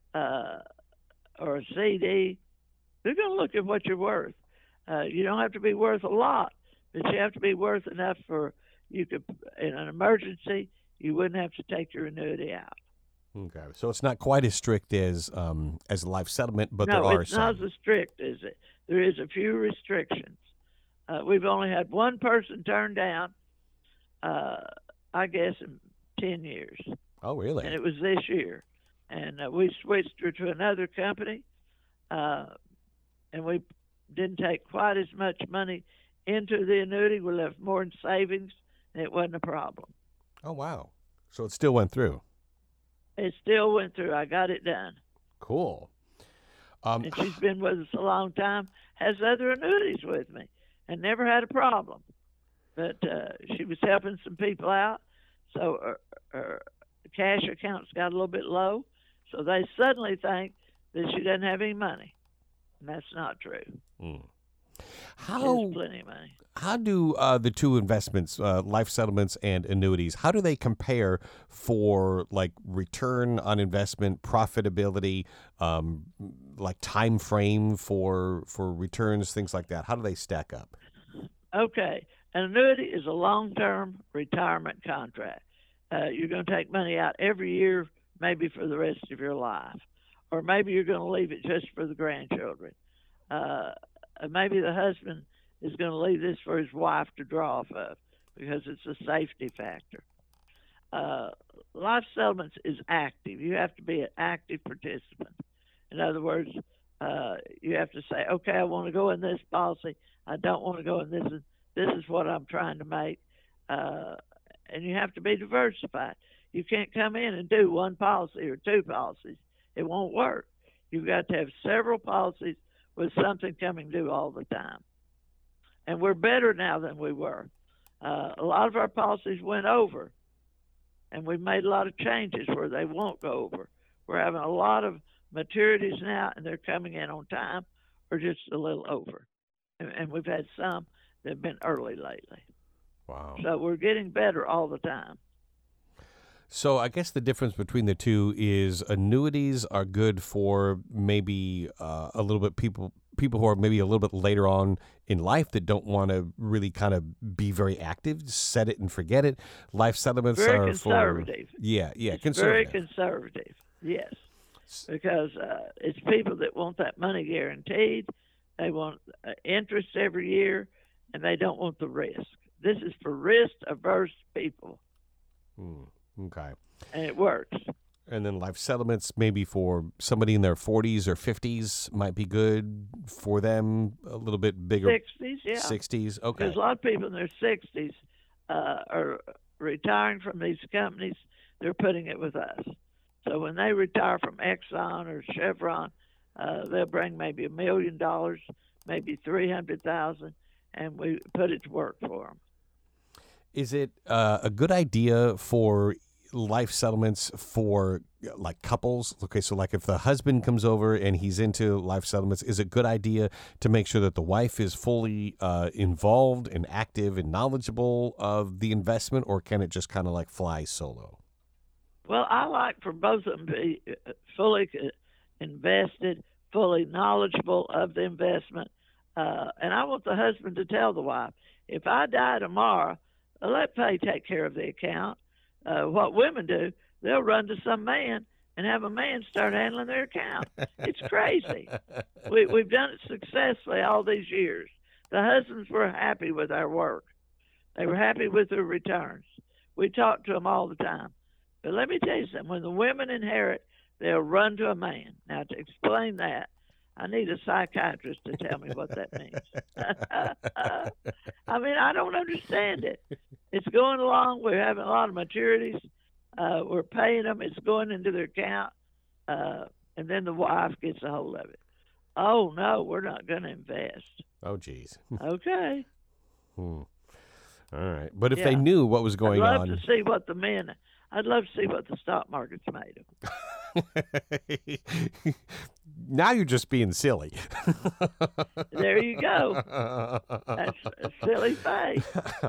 C: uh, or a C D. They're going to look at what you're worth. Uh, you don't have to be worth a lot, but you have to be worth enough for you could, in an emergency, you wouldn't have to take your annuity out.
D: Okay, so it's not quite as strict as um, as a life settlement, but
C: no,
D: there are
C: it's
D: some.
C: not as strict as it. There is a few restrictions. Uh, we've only had one person turned down, uh, I guess, in ten years.
D: Oh, really?
C: And it was this year. And uh, we switched her to another company, uh, and we didn't take quite as much money into the annuity. We left more in savings, and it wasn't a problem.
D: Oh, wow. So it still went through.
C: It still went through. I got it done.
D: Cool. Um,
C: and she's been with us a long time, has other annuities with me, and never had a problem. But uh, she was helping some people out, so her, her cash account's got a little bit low, so they suddenly think that she doesn't have any money. And that's not true.
D: Mm.
C: How, she has plenty of money.
D: How do uh, the two investments, uh, life settlements and annuities, how do they compare for like return on investment, profitability, um, like time frame for for returns, things like that? How do they stack up?
C: Okay, an annuity is a long-term retirement contract. Uh, you're going to take money out every year, maybe for the rest of your life, or maybe you're going to leave it just for the grandchildren. Uh, maybe the husband is going to leave this for his wife to draw off of because it's a safety factor. Uh, life settlements is active. You have to be an active participant. In other words, uh, you have to say, okay, I want to go in this policy. I don't want to go in this. This is what I'm trying to make. Uh, and you have to be diversified. You can't come in and do one policy or two policies. It won't work. You've got to have several policies with something coming due all the time. And we're better now than we were. Uh, a lot of our policies went over, and we've made a lot of changes where they won't go over. We're having a lot of maturities now, and they're coming in on time or just a little over. And, and we've had some that have been early lately.
D: Wow.
C: So we're getting better all the time.
D: So I guess the difference between the two is annuities are good for maybe uh, a little bit people people who are maybe a little bit later on in life that don't want to really kind of be very active, set it and forget it. Life settlements
C: very
D: are
C: conservative.
D: for yeah, yeah,
C: it's
D: conservative.
C: Very conservative. Yes, because uh, it's people that want that money guaranteed. They want uh, interest every year, and they don't want the risk. This is for risk-averse people.
D: Hmm. Okay.
C: And it works.
D: And then life settlements, maybe for somebody in their forties or fifties, might be good for them. A little bit bigger.
C: sixties, yeah.
D: sixties, okay.
C: Because a lot of people in their sixties uh, are retiring from these companies. They're putting it with us. So when they retire from Exxon or Chevron, uh, they'll bring maybe a million dollars, maybe three hundred thousand, and we put it to work for them.
D: Is it uh, a good idea for life settlements for like couples? Okay, so like if the husband comes over and he's into life settlements, is it a good idea to make sure that the wife is fully uh, involved and active and knowledgeable of the investment, or can it just kind of like fly solo?
C: Well, I like for both of them to be fully invested, fully knowledgeable of the investment, uh, and I want the husband to tell the wife, if I die tomorrow, let Pay take care of the account. Uh, what women do, they'll run to some man and have a man start handling their account. It's crazy. We, we've done it successfully all these years. The husbands were happy with our work. They were happy with their returns. We talk to them all the time. But let me tell you something. When the women inherit, they'll run to a man. Now, to explain that, I need a psychiatrist to tell me what that means. I mean, I don't understand it. It's going along. We're having a lot of maturities. Uh, we're paying them. It's going into their account. Uh, and then the wife gets a hold of it. Oh, no, we're not going to invest.
D: Oh, geez.
C: Okay.
D: Hmm. All right. But if
C: Yeah.
D: they knew what was going
C: I'd love
D: on.
C: to see what the men, I'd love to see what the stock market's made of.
D: Now you're just being silly.
C: There you go. That's a silly face.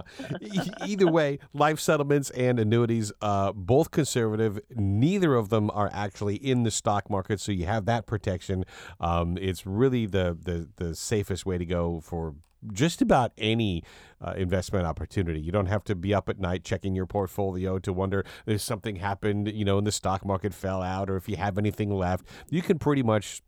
D: Either way, life settlements and annuities, uh, both conservative. Neither of them are actually in the stock market, so you have that protection. Um, it's really the, the, the safest way to go for just about any uh, investment opportunity. You don't have to be up at night checking your portfolio to wonder if something happened, you know, and the stock market fell out, or if you have anything left. You can pretty much,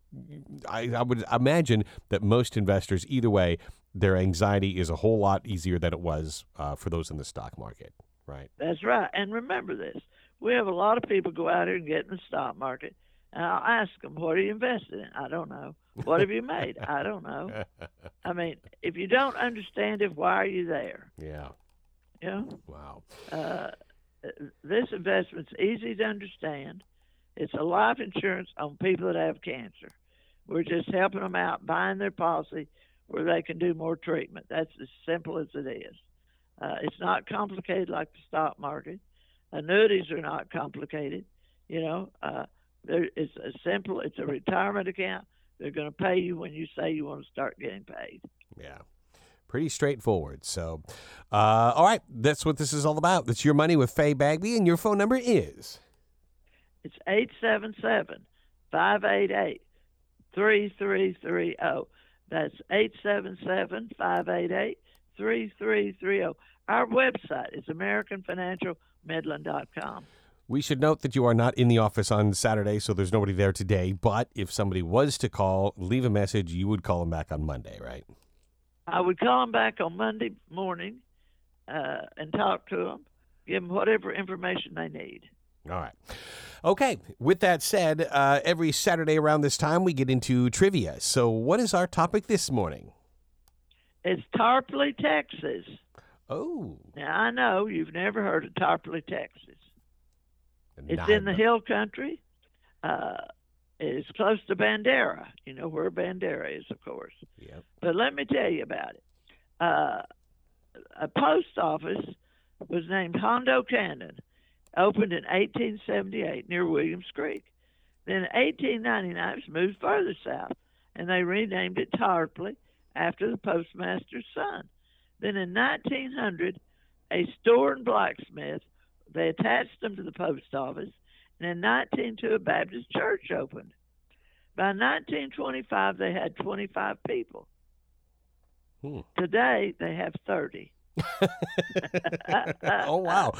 D: I, I would imagine that most investors, either way, their anxiety is a whole lot easier than it was uh, for those in the stock market, right?
C: That's right. And remember this, we have a lot of people go out here and get in the stock market, and I'll ask them, what are you invested in? I don't know. What have you made? I don't know. I mean, if you don't understand it, why are you there?
D: Yeah.
C: You know?
D: Wow.
C: Uh, this investment's easy to understand. It's a life insurance on people that have cancer. We're just helping them out, buying their policy where they can do more treatment. That's as simple as it is. Uh, it's not complicated like the stock market. Annuities are not complicated. You know, uh, there, it's a simple, it's a retirement account. They're going to pay you when you say you want to start getting paid.
D: Yeah. Pretty straightforward. So, uh, all right, that's what this is all about. That's Your Money with Faye Bagby, and your phone number is?
C: It's eight seven seven, five eight eight, three three three zero. That's eight seven seven, five eight eight, three three three zero. Our website is american financial midland dot com.
D: We should note that you are not in the office on Saturday, so there's nobody there today. But if somebody was to call, leave a message, you would call them back on Monday, right?
C: I would call them back on Monday morning uh, and talk to them, give them whatever information they need.
D: All right. Okay. With that said, uh, every Saturday around this time, we get into trivia. So what is our topic this morning?
C: It's Tarpley, Texas.
D: Oh.
C: Now, I know you've never heard of Tarpley, Texas. It's
D: Not
C: in the
D: a-
C: hill country. Uh, it's close to Bandera. You know where Bandera is, of course.
D: Yep.
C: But let me tell you about it. Uh, a post office was named Hondo Cannon, opened in eighteen seventy-eight near Williams Creek. Then in eighteen ninety-nine, it was moved further south, and they renamed it Tarpley after the postmaster's son. Then in nineteen hundred, a store and blacksmith, they attached them to the post office, and in nineteen oh two, a Baptist church opened. By nineteen twenty-five, they had twenty-five people.
D: Hmm.
C: Today, they have thirty.
D: Oh, wow.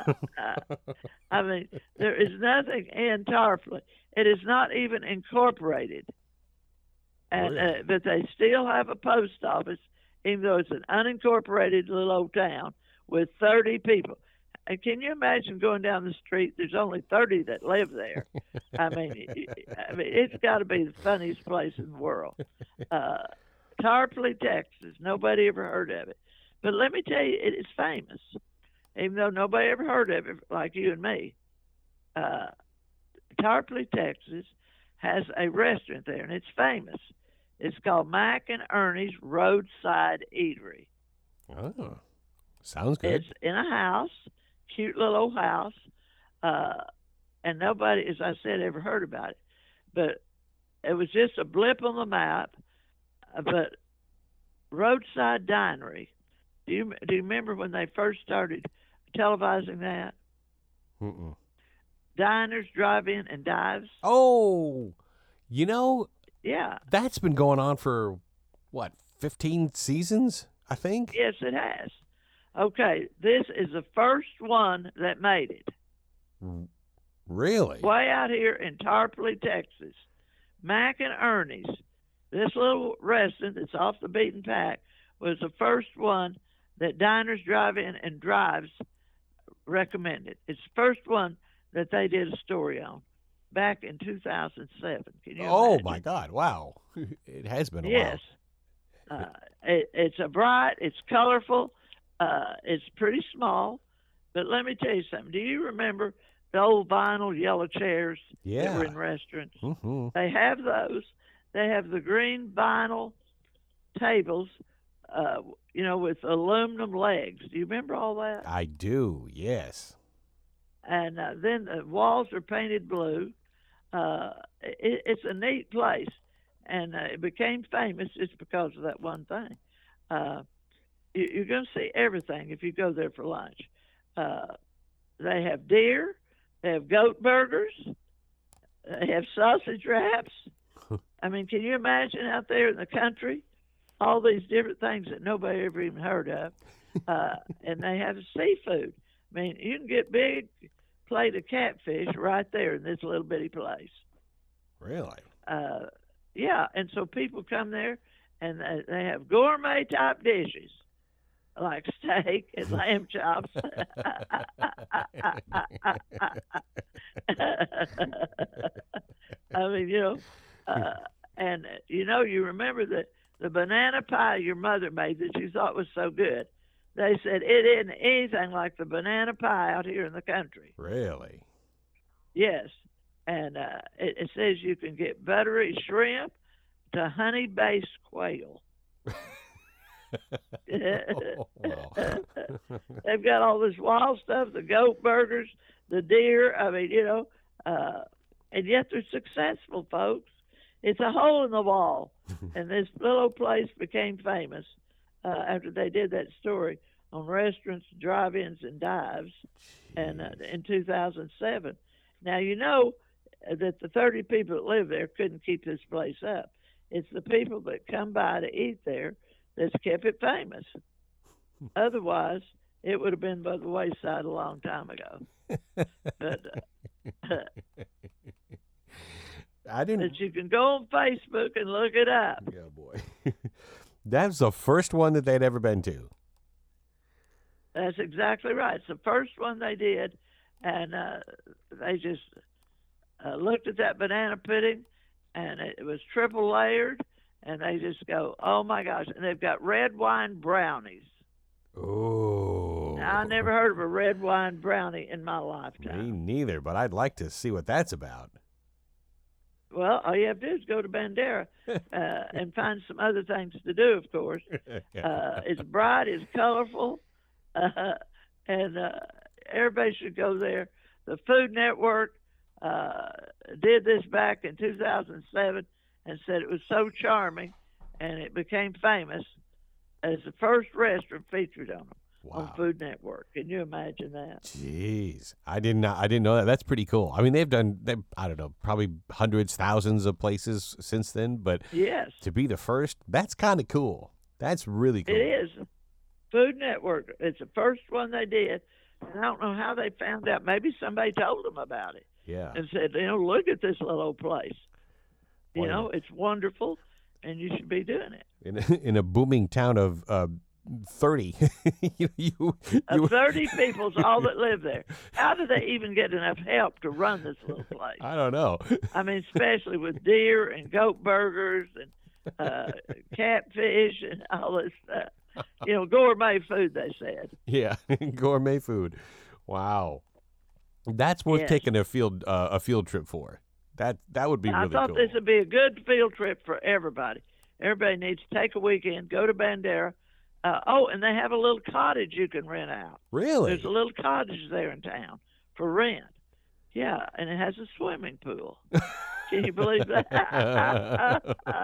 C: I mean, there is nothing in Tarpley. It is not even incorporated. And,
D: Really?
C: uh, but they still have a post office, even though it's an unincorporated little old town with thirty people. And can you imagine going down the street? There's only thirty that live there. I mean, I mean, it's got to be the funniest place in the world. Uh, Tarpley, Texas. Nobody ever heard of it. But let me tell you, it is famous, even though nobody ever heard of it like you and me. Uh, Tarpley, Texas, has a restaurant there, and it's famous. It's called Mac and Ernie's Roadside Eatery.
D: Oh, sounds good.
C: It's in a house, cute little old house, uh, and nobody, as I said, ever heard about it. But it was just a blip on the map. Uh, but Roadside Dinery, do you do you remember when they first started televising that?
D: Mm-mm.
C: Diners, drive-in, and dives.
D: Oh, you know,
C: Yeah.
D: that's been going on for, what, fifteen seasons, I think?
C: Yes, it has. Okay, this is the first one that made it.
D: Really?
C: Way out here in Tarpley, Texas. Mac and Ernie's, this little restaurant that's off the beaten path, was the first one that Diners, Drive-In, and Drives recommended. It's the first one that they did a story on back in two thousand seven. Can you
D: Oh,
C: imagine?
D: my God. Wow. It has been a
C: Yes. Uh, it, it's a bright, it's colorful, uh, it's pretty small. But let me tell you something. Do you remember the old vinyl yellow chairs
D: Yeah.
C: that were in restaurants?
D: while. Mm-hmm.
C: They have those. They have the green vinyl tables, uh, you know, with aluminum legs. Do you remember all that?
D: I do, yes.
C: And uh, then the walls are painted blue. Uh, it, it's a neat place, and uh, it became famous just because of that one thing. Uh, you, you're going to see everything if you go there for lunch. Uh, they have deer, they have goat burgers, they have sausage wraps. I mean, can you imagine out there in the country all these different things that nobody ever even heard of? Uh, and they have seafood. I mean, you can get big plate of catfish right there in this little bitty place.
D: Really?
C: Uh, yeah, and so people come there and they, they have gourmet type dishes like steak and lamb chops. I mean, you know, uh, and you know, you remember the the banana pie your mother made that you thought was so good. They said it isn't anything like the banana pie out here in the country.
D: Really?
C: Yes, and uh, it, it says you can get buttery shrimp to honey-based quail.
D: Oh, wow.
C: They've got all this wild stuff, the goat burgers, the deer. I mean, you know, uh, and yet they're successful, folks. It's a hole in the wall, and this little place became famous uh, after they did that story on restaurants, drive-ins, and dives, and uh, in two thousand seven. Now you know that the thirty people that live there couldn't keep this place up. It's the people that come by to eat there that's kept it famous. Otherwise, it would have been by the wayside a long time ago. But uh,
D: I didn't.
C: but you can go on Facebook and look it up.
D: Yeah, boy. That was the first one that they'd ever been to.
C: That's exactly right. It's the first one they did, and uh, they just uh, looked at that banana pudding, and it was triple layered, and they just go, oh my gosh! And they've got red wine brownies.
D: Oh.
C: Now, I never heard of a red wine brownie in my
D: Me
C: lifetime.
D: neither, but I'd like to see what that's about.
C: Well, all you have to do is go to Bandera uh, and find some other things to do, of course. Uh, it's bright, it's colorful, uh, and uh, everybody should go there. The Food Network uh, did this back in two thousand seven and said it was so charming, and it became famous as the first restaurant featured on them. on
D: Wow.
C: Food Network. Can you imagine that?
D: Jeez, I did not. I didn't know that. That's pretty cool. I mean, they've done. They, I don't know, probably hundreds, thousands of places since then. But
C: Yes,
D: to be the first, that's kind of cool. That's really cool.
C: it is. Food Network. It's the first one they did. And I don't know how they found out. Maybe somebody told them about it
D: Yeah.
C: and said, you know, look at this little old place. You
D: Boy,
C: know, it's wonderful, and you should be doing it.
D: in a, in a booming town of uh, thirty, you, you,
C: Uh,
D: you
C: thirty people's all that live there. How do they even get enough help to run this little place?
D: I don't know.
C: I mean, especially with deer and goat burgers and uh, catfish and all this stuff. You know, gourmet food, they said.
D: Yeah, gourmet food. Wow, that's worth
C: Yes.
D: taking a field uh, a field trip for. That that would be
C: I
D: really
C: thought
D: cool.
C: this would be a good field trip for everybody. Everybody needs to take a weekend, go to Bandera. Uh, oh, and they have a little cottage you can rent out.
D: Really?
C: There's a little cottage there in town for rent. Yeah, and it has a swimming pool. Can you believe that?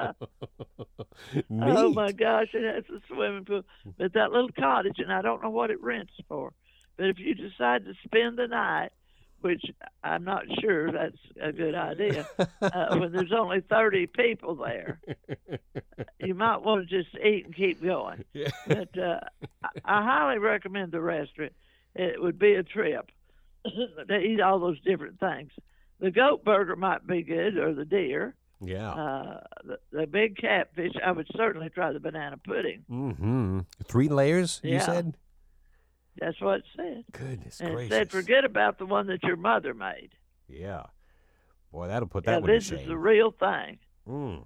D: Neat.
C: Oh my gosh, it has a swimming pool. But that little cottage, and I don't know what it rents for. But if you decide to spend the night, which I'm not sure that's a good idea, uh, when there's only thirty people there, you might want to just eat and keep going.
D: Yeah.
C: But uh, I, I highly recommend the restaurant. It would be a trip to eat all those different things. The goat burger might be good, or the deer.
D: Yeah.
C: Uh, the, the big catfish, I would certainly try the banana pudding.
D: Mm-hmm. Three layers, you
C: Yeah.
D: said?
C: That's what it said.
D: Goodness
C: And it
D: gracious.
C: said, forget about the one that your mother made.
D: Yeah. Boy, that'll put
C: Yeah,
D: that one to
C: this
D: shame.
C: is the real thing.
D: Mm.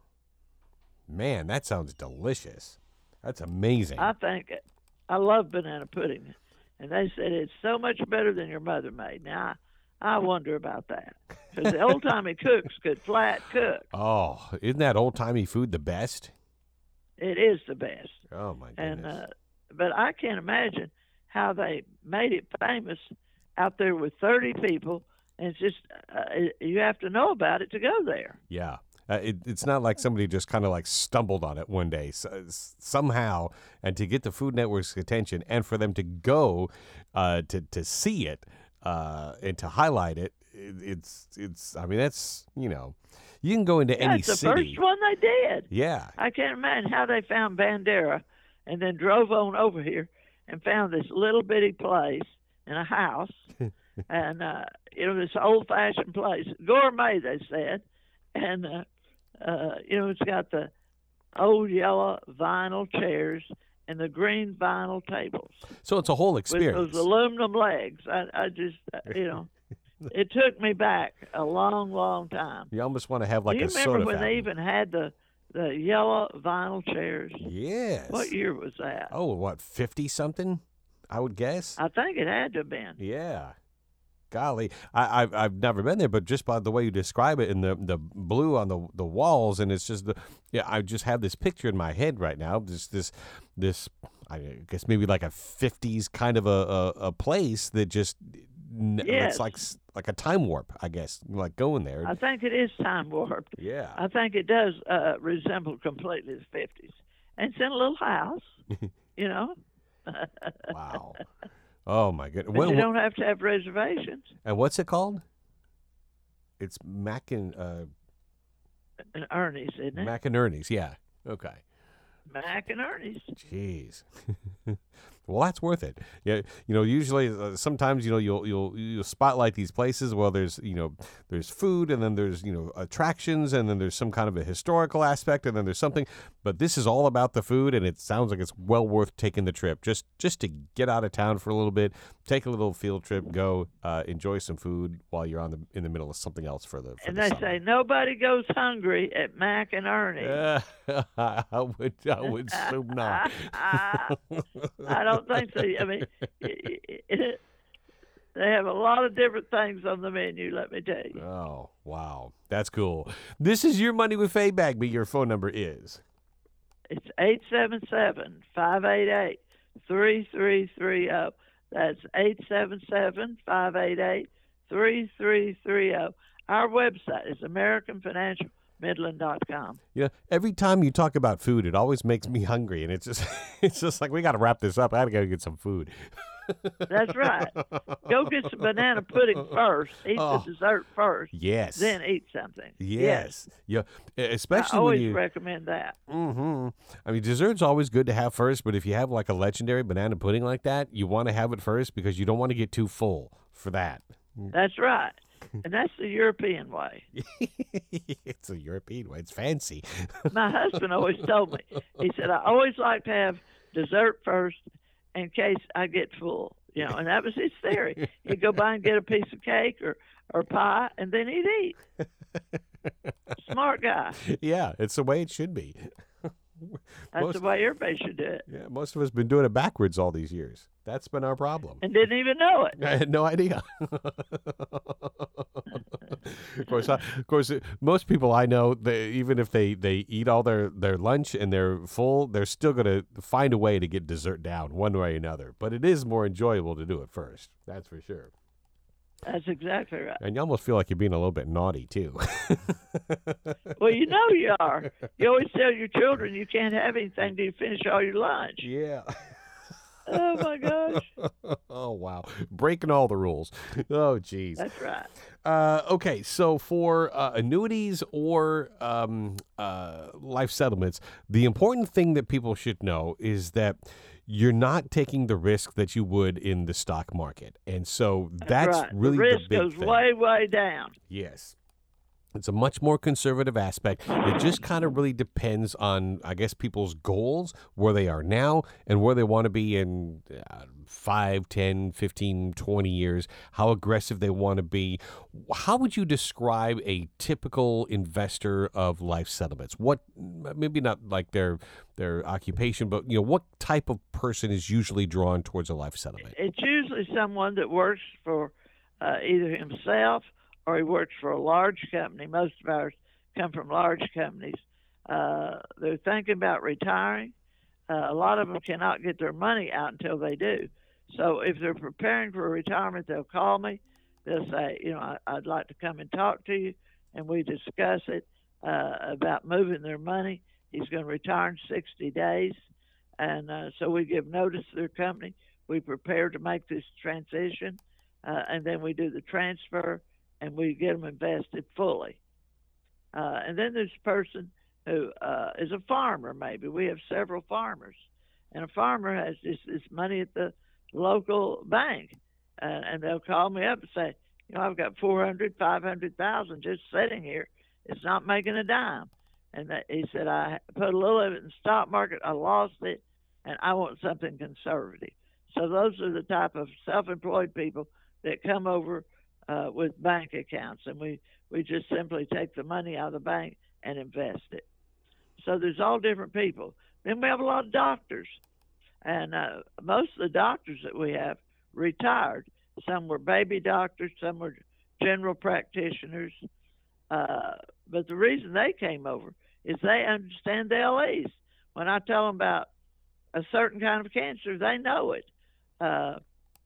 D: Man, that sounds delicious. That's amazing.
C: I think it, I love banana pudding. And they said it's so much better than your mother made. Now, I, I wonder about that. Because the old-timey cooks could flat cook.
D: oh, isn't that old-timey food the best?
C: It is the best.
D: Oh, my goodness.
C: And uh, But I can't imagine how they made it famous out there with thirty people. And it's just, uh, it, you have to know about it to go there.
D: Yeah. Uh, it, it's not like somebody just kind of like stumbled on it one day so, somehow, and to get the Food Network's attention and for them to go uh, to to see it uh, and to highlight it, it, it's it's. I mean, that's you know, you can go into
C: Yeah,
D: any
C: it's the
D: city.
C: first one they did.
D: Yeah,
C: I can't imagine how they found Bandera and then drove on over here and found this little bitty place in a house. and, uh, you know, this old-fashioned place. Gourmet, they said. And, uh, uh, you know, it's got the old yellow vinyl chairs and the green vinyl tables
D: so it's a whole
C: with
D: experience.
C: those aluminum legs. I, I just, uh, you know, it took me back a long, long time.
D: You almost want to have like
C: Do you
D: a
C: remember
D: soda
C: when
D: fountain.
C: they even had the, the yellow vinyl chairs?
D: Yes.
C: What year was that?
D: Oh, what fifty something? I would guess.
C: I think it had to have been.
D: Yeah. Golly, I, I've I've never been there, but just by the way you describe it, and the the blue on the the walls, and it's just the yeah. I just have this picture in my head right now. This this this I guess maybe like a fifties kind of a a, a place that just n-
C: Yes.
D: it's like s- like a time warp. I guess like going there.
C: I think it is time warped.
D: yeah.
C: I think it does uh, resemble completely the fifties. And it's in a little house, you know.
D: Wow. Oh my goodness.
C: But
D: When-
C: you don't have to have reservations.
D: and what's it called? It's Mac and uh,
C: And Ernie's, isn't it?
D: Mac and Ernie's. Yeah. Okay.
C: Mac and Ernie's.
D: Jeez. Well, that's worth it. Yeah, you know, usually uh, sometimes you know you'll you'll you'll spotlight these places. Well, there's you know there's food, and then there's you know attractions, and then there's some kind of a historical aspect, and then there's something. But this is all about the food, and it sounds like it's well worth taking the trip just just to get out of town for a little bit, take a little field trip, go uh, enjoy some food while you're on the in the middle of something else for the. For
C: And
D: the
C: they
D: summer.
C: say nobody goes hungry at Mac and Ernie's.
D: Uh, I would I would assume not.
C: I don't think so. I mean, they have a lot of different things on the menu, let me tell you.
D: Oh, wow. That's cool. This is Your Money with Faye Bagby. Your phone number is.
C: It's eight seven seven, five eight eight, three three three zero. That's eight seven seven, five eight eight, three three three zero. Our website is American Financial midland dot com.
D: Yeah, every time you talk about food, it always makes me hungry, and it's just it's just like we got to wrap this up. I got to go get some food.
C: That's right. Go get some banana pudding first. Eat
D: Oh.
C: the dessert first.
D: Yes.
C: Then eat something.
D: Yes. Yeah.
C: I
D: Especially
C: always
D: when you.
C: recommend that.
D: hmm I mean, dessert's always good to have first, but if you have like a legendary banana pudding like that, you want to have it first because you don't want to get too full for that.
C: That's right. And that's the European way.
D: It's a European way. It's fancy.
C: My husband always told me, he said, I always like to have dessert first in case I get full. You know, and that was his theory. He'd go by and get a piece of cake or, or pie, and then he'd eat. Smart guy.
D: Yeah, it's the way it should be.
C: That's
D: Most-
C: the way everybody should do it.
D: Yeah, most of us been doing it backwards all these years. That's been our problem.
C: And didn't even know it.
D: I had no idea. Of course, I, of course, uh, most people I know, they, even if they, they eat all their, their lunch and they're full, they're still going to find a way to get dessert down one way or another. But it is more enjoyable to do it first. That's for sure.
C: That's exactly right.
D: And you almost feel like you're being a little bit naughty, too.
C: Well, you know you are. You always tell your children you can't have anything till you finish all your lunch.
D: Yeah.
C: Oh, my gosh.
D: Oh, wow. Breaking all the rules. Oh, geez.
C: That's right.
D: Uh, okay, so for uh, annuities or um, uh, life settlements, the important thing that people should know is that you're not taking the risk that you would in the stock market. And so that's
C: right.
D: really
C: the
D: the,
C: risk
D: big
C: goes
D: thing.
C: way, way down.
D: Yes. It's a much more conservative aspect. It just kind of really depends on, I guess, people's goals, where they are now and where they want to be in uh, five, ten, fifteen, twenty years, how aggressive they want to be. How would you describe a typical investor of life settlements? What, maybe not like their their occupation, but, you know, what type of person is usually drawn towards a life settlement?
C: It's usually someone that works for uh, either himself or he works for a large company. Most of ours come from large companies. Uh, they're thinking about retiring. Uh, a lot of them cannot get their money out until they do. So if they're preparing for retirement, they'll call me. They'll say, you know, I, I'd like to come and talk to you, and we discuss it uh, about moving their money. He's going to retire in sixty days. And uh, so we give notice to their company. We prepare to make this transition, uh, and then we do the transfer, and we get them invested fully. Uh, and then there's a person who uh, is a farmer, maybe. We have several farmers. And a farmer has this, this money at the local bank. Uh, and they'll call me up and say, you know, I've got four hundred, five hundred thousand just sitting here. It's not making a dime. And that, he said, I put a little of it in the stock market. I lost it, and I want something conservative. So those are the type of self-employed people that come over Uh, with bank accounts, and we, we just simply take the money out of the bank and invest it. So there's all different people. Then we have a lot of doctors, and uh, most of the doctors that we have retired. Some were baby doctors, some were general practitioners. Uh, but the reason they came over is they understand the L Es. When I tell them about a certain kind of cancer, they know it. Uh,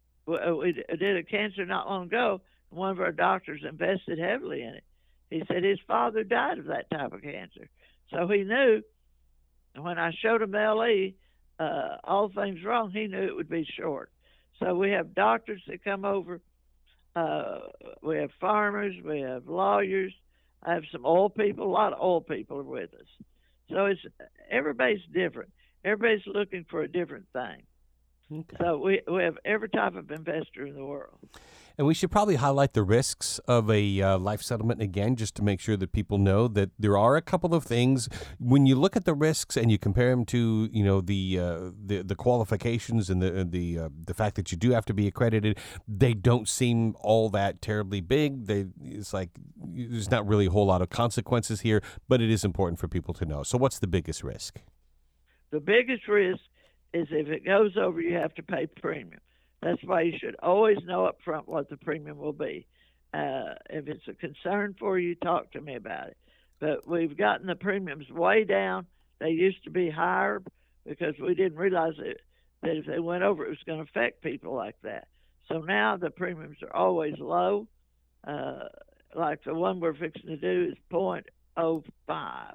C: we did a cancer not long ago. One of our doctors invested heavily in it. He said his father died of that type of cancer. So he knew when I showed him the L E, uh, all things wrong, he knew it would be short. So we have doctors that come over. Uh, we have farmers. We have lawyers. I have some oil people. A lot of oil people are with us. So it's everybody's different. Everybody's looking for a different thing.
D: Okay.
C: So we, we have every type of investor in the world.
D: And we should probably highlight the risks of a uh, life settlement again, just to make sure that people know that there are a couple of things. When you look at the risks and you compare them to, you know, the uh, the, the qualifications and the the uh, the fact that you do have to be accredited, they don't seem all that terribly big. They it's like there's not really a whole lot of consequences here, but it is important for people to know. So, what's the biggest risk?
C: The biggest risk is if it goes over, you have to pay premium. That's why you should always know up front what the premium will be. Uh, if it's a concern for you, talk to me about it. But we've gotten the premiums way down. They used to be higher because we didn't realize it, that if they went over, it was going to affect people like that. So now the premiums are always low. Uh, like the one we're fixing to do is point oh five.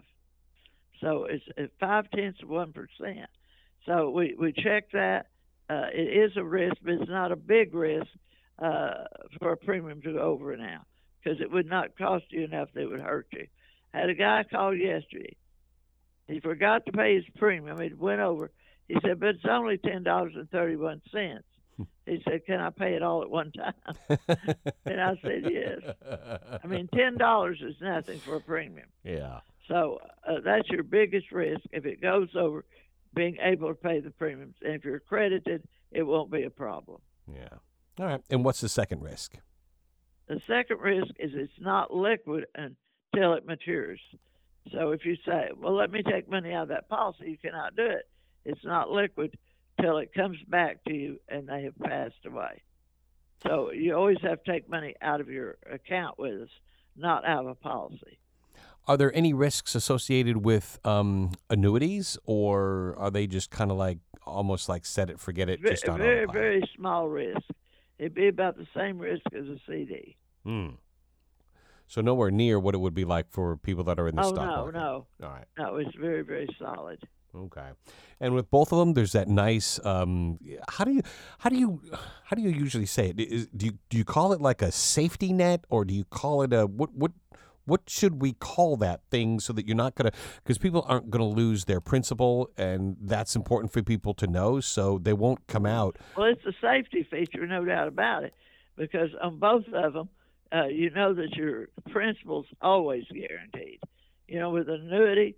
C: So it's at five tenths of one percent. So we, we check that. Uh, it is a risk, but it's not a big risk uh, for a premium to go over now, because it would not cost you enough that it would hurt you. I had a guy call yesterday. He forgot to pay his premium. It went over. He said, but it's only ten dollars and thirty-one cents. He said, can I pay it all at one time? And I said, yes. I mean, ten dollars is nothing for a premium.
D: Yeah.
C: So uh, that's your biggest risk. If it goes over, being able to pay the premiums. And if you're accredited, it won't be a problem.
D: Yeah. All right. And what's the second risk?
C: The second risk is it's not liquid until it matures. So if you say, well, let me take money out of that policy, you cannot do it. It's not liquid till it comes back to you and they have passed away. So you always have to take money out of your account with us, not out of a policy.
D: Are there any risks associated with um, annuities, or are they just kind of like almost like set it, forget it, just on
C: Very,
D: autopilot?
C: very small risk. It'd be about the same risk as a C D.
D: Hmm. So nowhere near what it would be like for people that are in the
C: Oh,
D: stock
C: no,
D: market.
C: no.
D: All right.
C: No, it's very, very solid.
D: Okay. And with both of them, there's that nice. Um, how do you how do you how do you usually say it? Is, do you do you call it like a safety net, or do you call it a what what what should we call that thing so that you're not gonna, because people aren't gonna lose their principal, and that's important for people to know, so they won't come out.
C: Well, it's a safety feature, no doubt about it, because on both of them, uh, you know that your principal's always guaranteed. You know, with annuity,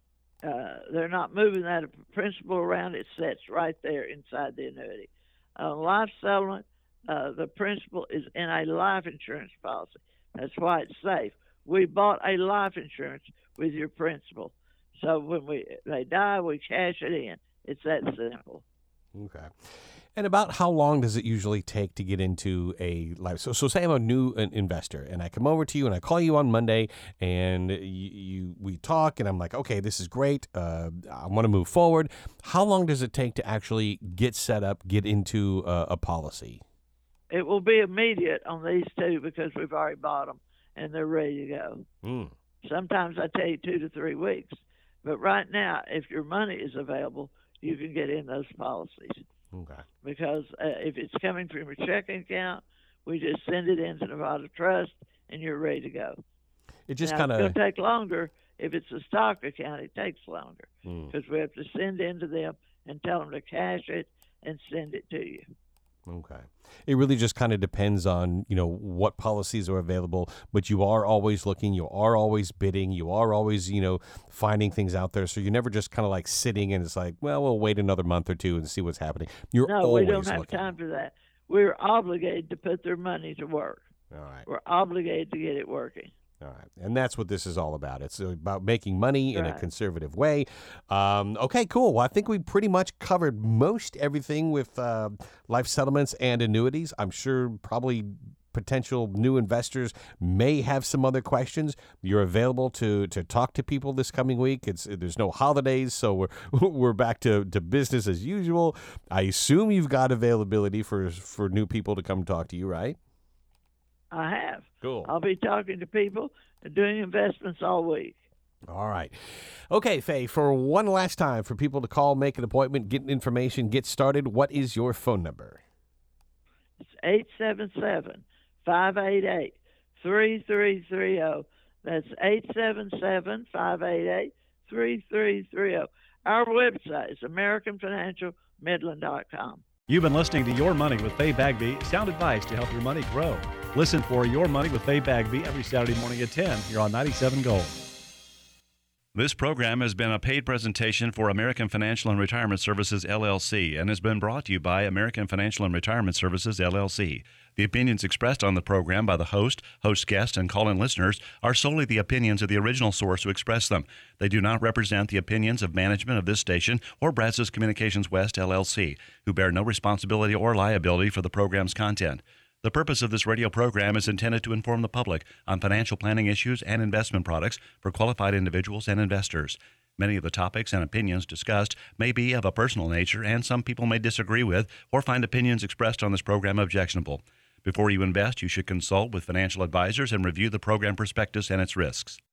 C: uh, they're not moving that principal around. It sits right there inside the annuity. On life settlement, uh, the principal is in a life insurance policy. That's why it's safe. We bought a life insurance with your principal. So when we they die, we cash it in. It's that simple.
D: Okay. And about how long does it usually take to get into a life? So, so say I'm a new uh, investor, and I come over to you, and I call you on Monday, and you, you we talk, and I'm like, okay, this is great. Uh, I want to move forward. How long does it take to actually get set up, get into uh, a policy?
C: It will be immediate on these two because we've already bought them and they're ready to go.
D: Mm.
C: Sometimes I tell you two to three weeks, but right now, if your money is available, you can get in those policies.
D: Okay.
C: Because uh, if it's coming from your checking account, we just send it into Nevada Trust, and you're ready to go.
D: It just
C: now,
D: kind
C: it's
D: of
C: going to take longer. If it's a stock account, it takes longer because
D: Mm.
C: we have to send into them and tell them to cash it and send it to you.
D: Okay. It really just kind of depends on, you know, what policies are available, but you are always looking, you are always bidding, you are always, you know, finding things out there. So you're never just kind of like sitting and it's like, well, we'll wait another month or two and see what's happening. You're
C: No,
D: always
C: we don't have
D: looking.
C: time for that. We're obligated to put their money to work.
D: All right.
C: We're obligated to get it working.
D: All right. And that's what this is all about. It's about making money in a
C: Right.
D: conservative way. Um, okay, cool. Well, I think we pretty much covered most everything with uh, life settlements and annuities. I'm sure probably potential new investors may have some other questions. You're available to to talk to people this coming week. It's there's no holidays, so we're we're back to, to business as usual. I assume you've got availability for for new people to come talk to you, right?
C: I have.
D: Cool.
C: I'll be talking to people and doing investments all week.
D: All right. Okay, Faye, for one last time, for people to call, make an appointment, get information, get started, what is your phone number?
C: It's eight seven seven, five eight eight, three three three zero. That's eight seven seven, five eight eight, three three three zero. Our website is american financial midland dot com.
B: You've been listening to Your Money with Faye Bagby, sound advice to help your money grow. Listen for Your Money with Faye Bagby every Saturday morning at ten here on ninety-seven Gold.
A: This program has been a paid presentation for American Financial and Retirement Services, L L C, and has been brought to you by American Financial and Retirement Services, L L C. The opinions expressed on the program by the host, host guest, and call-in listeners are solely the opinions of the original source who expressed them. They do not represent the opinions of management of this station or Brazos Communications West, L L C, who bear no responsibility or liability for the program's content. The purpose of this radio program is intended to inform the public on financial planning issues and investment products for qualified individuals and investors. Many of the topics and opinions discussed may be of a personal nature, and some people may disagree with or find opinions expressed on this program objectionable. Before you invest, you should consult with financial advisors and review the program prospectus and its risks.